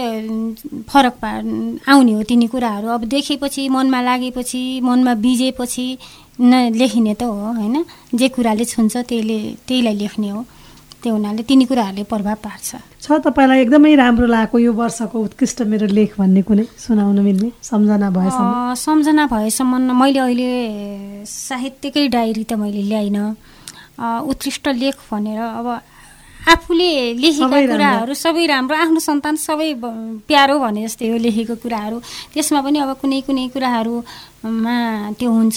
फरक पा आउने हो तिनी कुराहरू। अब देखेपछि, मनमा लागेपछि, मनमा बिजेपछि न लेखिने त हो होइन, जे कुराले छुन्छ त्यहीले त्यहीलाई लेख्ने हो। त्यो हुनाले तिनी कुराहरूले प्रभाव पार्छ। छ तपाईँलाई एकदमै राम्रो लागेको यो वर्षको उत्कृष्ट मेरो लेख भन्ने कुनै सुनाउन मिल्ने सम्झना भएसम्म? सम्झना भएसम्म मैले अहिले साहित्यकै डायरी त मैले ल्याइनँ। उत्कृष्ट लेख भनेर अब आफूले लेखेका कुराहरू सबै राम्रो, आफ्नो सन्तान सबै प्यारो भने जस्तै हो लेखेको कुराहरू। त्यसमा पनि अब कुनै कुनै कुराहरूमा त्यो हुन्छ,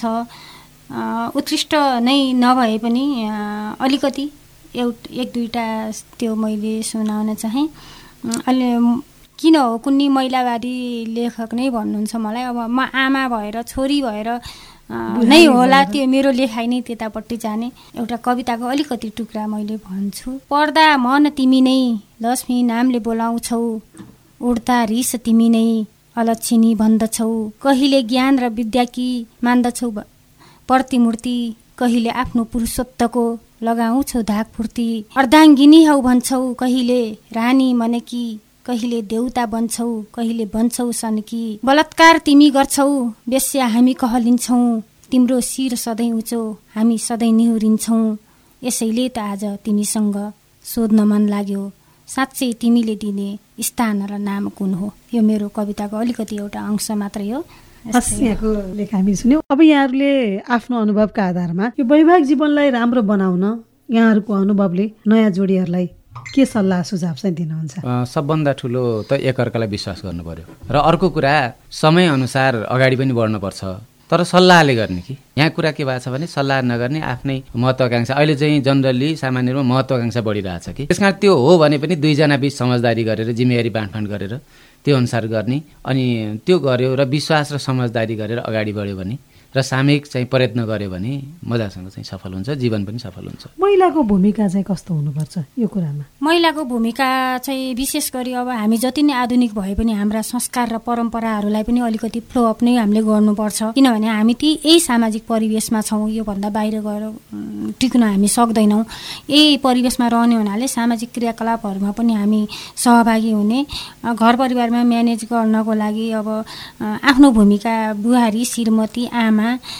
उत्कृष्ट नै नभए पनि अलिकति एउटा एक दुईवटा त्यो मैले सुनाउन चाहेँ। अहिले किन हो कुनै महिलावादी लेखक नै भन्नुहुन्छ मलाई, अब म आमा भएर, छोरी भएर नै होला त्यो मेरो लेखाइ नै त्यतापट्टि जाने। एउटा कविताको अलिकति टुक्रा मैले भन्छु। पढ्दा मन तिमी नै लक्ष्मी नामले बोलाउँछौ, उड्दा रिस तिमी नै अलक्षिणी भन्दछौ, कहिले ज्ञान र विद्याकी मान्दछौ प्रतिमूर्ति, कहिले आफ्नो पुरुषत्वको लगाउँछौ धाक फुर्ती, अर्धाङ्गिनी हौ भन्छौ कहिले रानी मनकी, कहिले देउता बन्छौ, कहिले बन्छौ सनकी, बलात्कार तिमी गर्छौ बेस्या हामी कहलिन्छौ, तिम्रो शिर सधैँ उचो हामी सधैँ निहुरिन्छौ, यसैले त आज तिमीसँग सोध्न मन लाग्यो, साँच्चै तिमीले दिने स्थान र नाम कुन हो। यो मेरो कविताको अलिकति एउटा अंश मात्रै हो। यहाँको लेख हामी सुन्यौँ। अब यहाँहरूले आफ्नो अनुभवका आधारमा यो वैवाहिक जीवनलाई राम्रो बनाउन यहाँहरूको अनुभवले नयाँ जोडीहरूलाई के सल्लाह सुझाव चाहिँ दिनुहुन्छ? सबभन्दा ठुलो त एकअर्कालाई विश्वास गर्नु पर्यो र अर्को कुरा समयअनुसार अगाडि पनि बढ्नुपर्छ, तर सल्लाहले गर्ने। कि यहाँ कुरा के भएको छ भने सल्लाह नगर्ने, आफ्नै महत्त्वाकांक्षा। अहिले चाहिँ जनरली सामान्य रूपमा महत्त्वाकांक्षा बढिरहेछ कि त्यस कारण त्यो हो भने पनि दुईजना बिच समझदारी गरेर जिम्मेवारी बाँडफाँड गरेर त्यो अनुसार गर्ने, अनि त्यो गर्यो र विश्वास र समझदारी गरेर अगाडि बढ्यो भने र सामूहिक चाहिँ प्रयत्न गर्यो भने मजासँग चाहिँ सफल हुन्छ, जीवन पनि सफल हुन्छ। महिलाको भूमिका चाहिँ कस्तो हुनुपर्छ यो कुरामा? महिलाको भूमिका चाहिँ विशेष गरी अब हामी जति नै आधुनिक भए पनि हाम्रा संस्कार र परम्पराहरूलाई पनि अलिकति फ्लो अप नै हामीले गर्नुपर्छ, किनभने हामी ती यही सामाजिक परिवेशमा छौँ, योभन्दा बाहिर गएर टिक्न हामी सक्दैनौँ। यही परिवेशमा रहने हुनाले सामाजिक क्रियाकलापहरूमा पनि हामी सहभागी हुने, घर परिवारमा म्यानेज गर्नको लागि अब आफ्नो भूमिका बुहारी, श्रीमती, आमा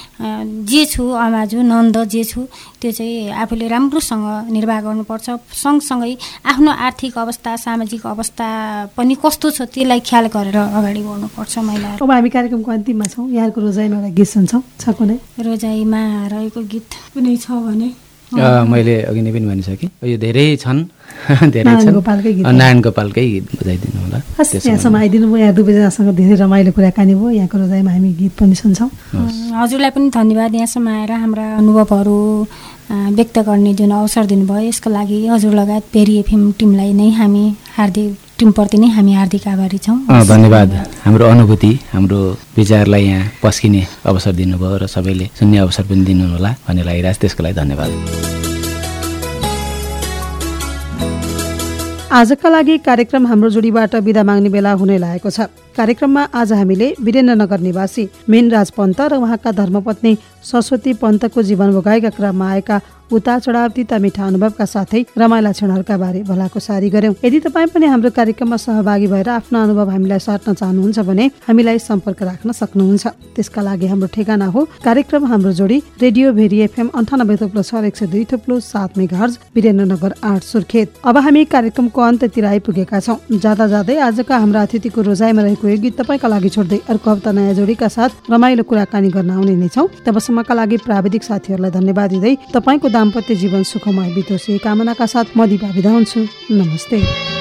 जे छु, अमाजु, नन्द जे छु त्यो चाहिँ आफूले राम्रोसँग निर्वाह गर्नुपर्छ। सँगसँगै आफ्नो आर्थिक अवस्था, सामाजिक अवस्था पनि कस्तो छ त्यसलाई ख्याल गरेर अगाडि बढ्नुपर्छ महिलाहरू। अब हामी कार्यक्रमको अन्तिममा छौँ, यहाँको रोजाइमा एउटा गीत सुन्छौँ, छ कुनै? रोजाइमा रहेको गीत कुनै छ भने मैले अघि नै पनि भनिसकेँ, यो धेरै छन्, धेरै छन्। नारायण गोपालकै गीत बजाइदिनु होला। यहाँसम्म आइदिनु भयो, यहाँ दुवैजनासँग धेरै रमाइलो कुराकानी भयो, यहाँको रोजाइमा हामी गीत पनि सुन्छौँ। हजुरलाई पनि धन्यवाद यहाँसम्म आएर हाम्रा अनुभवहरू व्यक्त गर्ने जुन अवसर दिनुभयो, यसको लागि हजुर लगायत भेरी एफएम टिमलाई नै हामी हार्दिक टिमप्रति नै हामी हार्दिक आभारी छौँ। धन्यवाद। हाम्रो अनुभूति, हाम्रो विचारलाई यहाँ पस्किने अवसर दिनुभयो र सबैले सुन्ने अवसर पनि दिनु होला भन्ने लागिरहेछ, त्यसको लागि धन्यवाद। आजका लागि कार्यक्रम हाम्रो जोडीबाट बिदा माग्ने बेला हुने लागेको छ। कार्यक्रममा आज हामीले वीरेन्द्रनगर निवासी मेनराज पन्त र उहाँका धर्मपत्नी सरस्वती पन्तको जीवन भोगाएका क्रममा आएका उतार चढाव तिता मिठा अनुभवका साथै रमाइला क्षणहरूका बारे भलाकुसारी गर्यौं। यदि तपाईँ पनि हाम्रो कार्यक्रममा सहभागी भएर आफ्नो अनुभव हामीलाई साट्न चाहनुहुन्छ भने हामीलाई सम्पर्क राख्न सक्नुहुन्छ। त्यसका लागि हाम्रो ठेगाना हो कार्यक्रम हाम्रो जोडी, रेडियो भेरी एफएम अन्ठानब्बे थोप्लो छ एक सय दुई थोप्लो सात मेगाहर्ज, वीरेन्द्रनगर आठ सुर्खेत। अब हामी कार्यक्रमको अन्त्यतिर आइपुगेका छौँ। जाँदा जाँदै आजका हाम्रा अतिथिको रोजाइमा रहेको यो गीत तपाईँका लागि छोड्दै अर्को हप्ता नयाँ जोडीका साथ रमाइलो कुराकानी गर्न आउने नै छौँ। तबसम्मका लागि प्राविधिक साथीहरूलाई धन्यवाद दिँदै तपाईँको दाम्पत्य जीवन सुखमय बितोस् यही कामनाका साथ म दिपा बिदा हुन्छु। नमस्ते।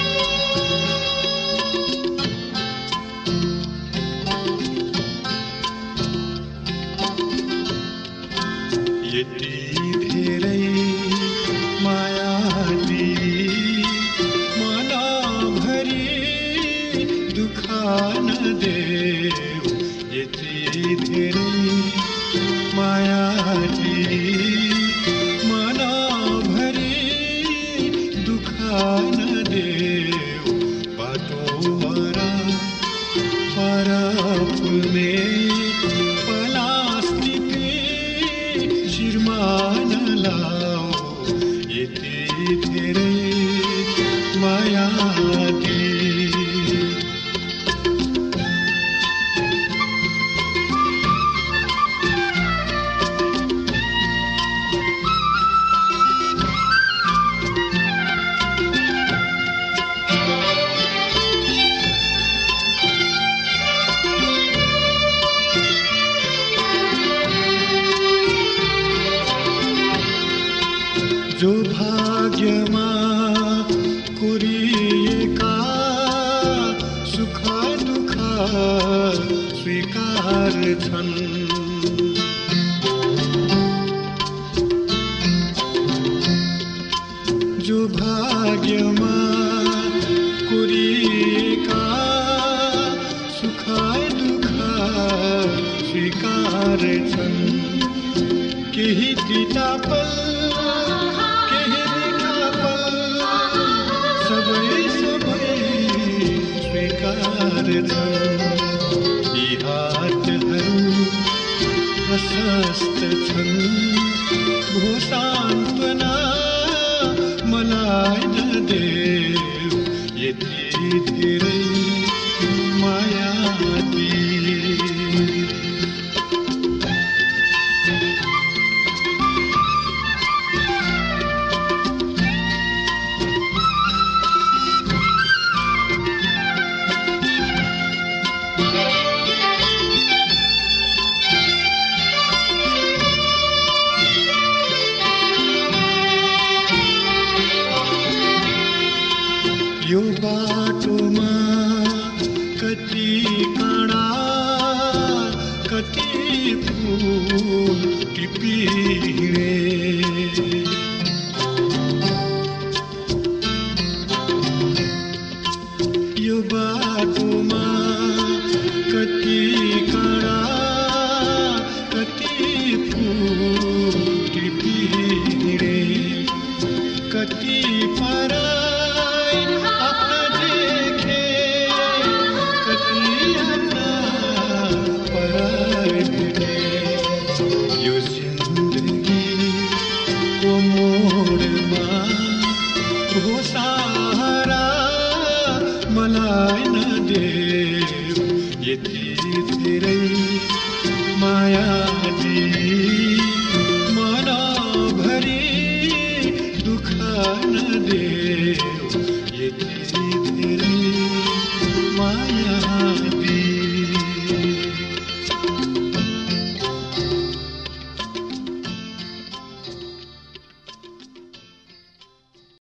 जो भाग्यमा कुरिएका सुख दुःख स्वीकार छन्, जो भाग्यमा कुरिएका सुख दुःख स्वीकार छन्, केही तिता पल यी हातहरू प्रशस्त छन्, भो सान्त्वना मलाई नदेऊ यति धेरै माया दिए। यो बाटोमा कति काँडा कति फूल टिपिरे, यो बाटोमा कति काँडा कति फूल टिपिरे, कति पर मलाई नदेऊ यति धेरै माया दिई, मनभरि दुःख नदेऊ।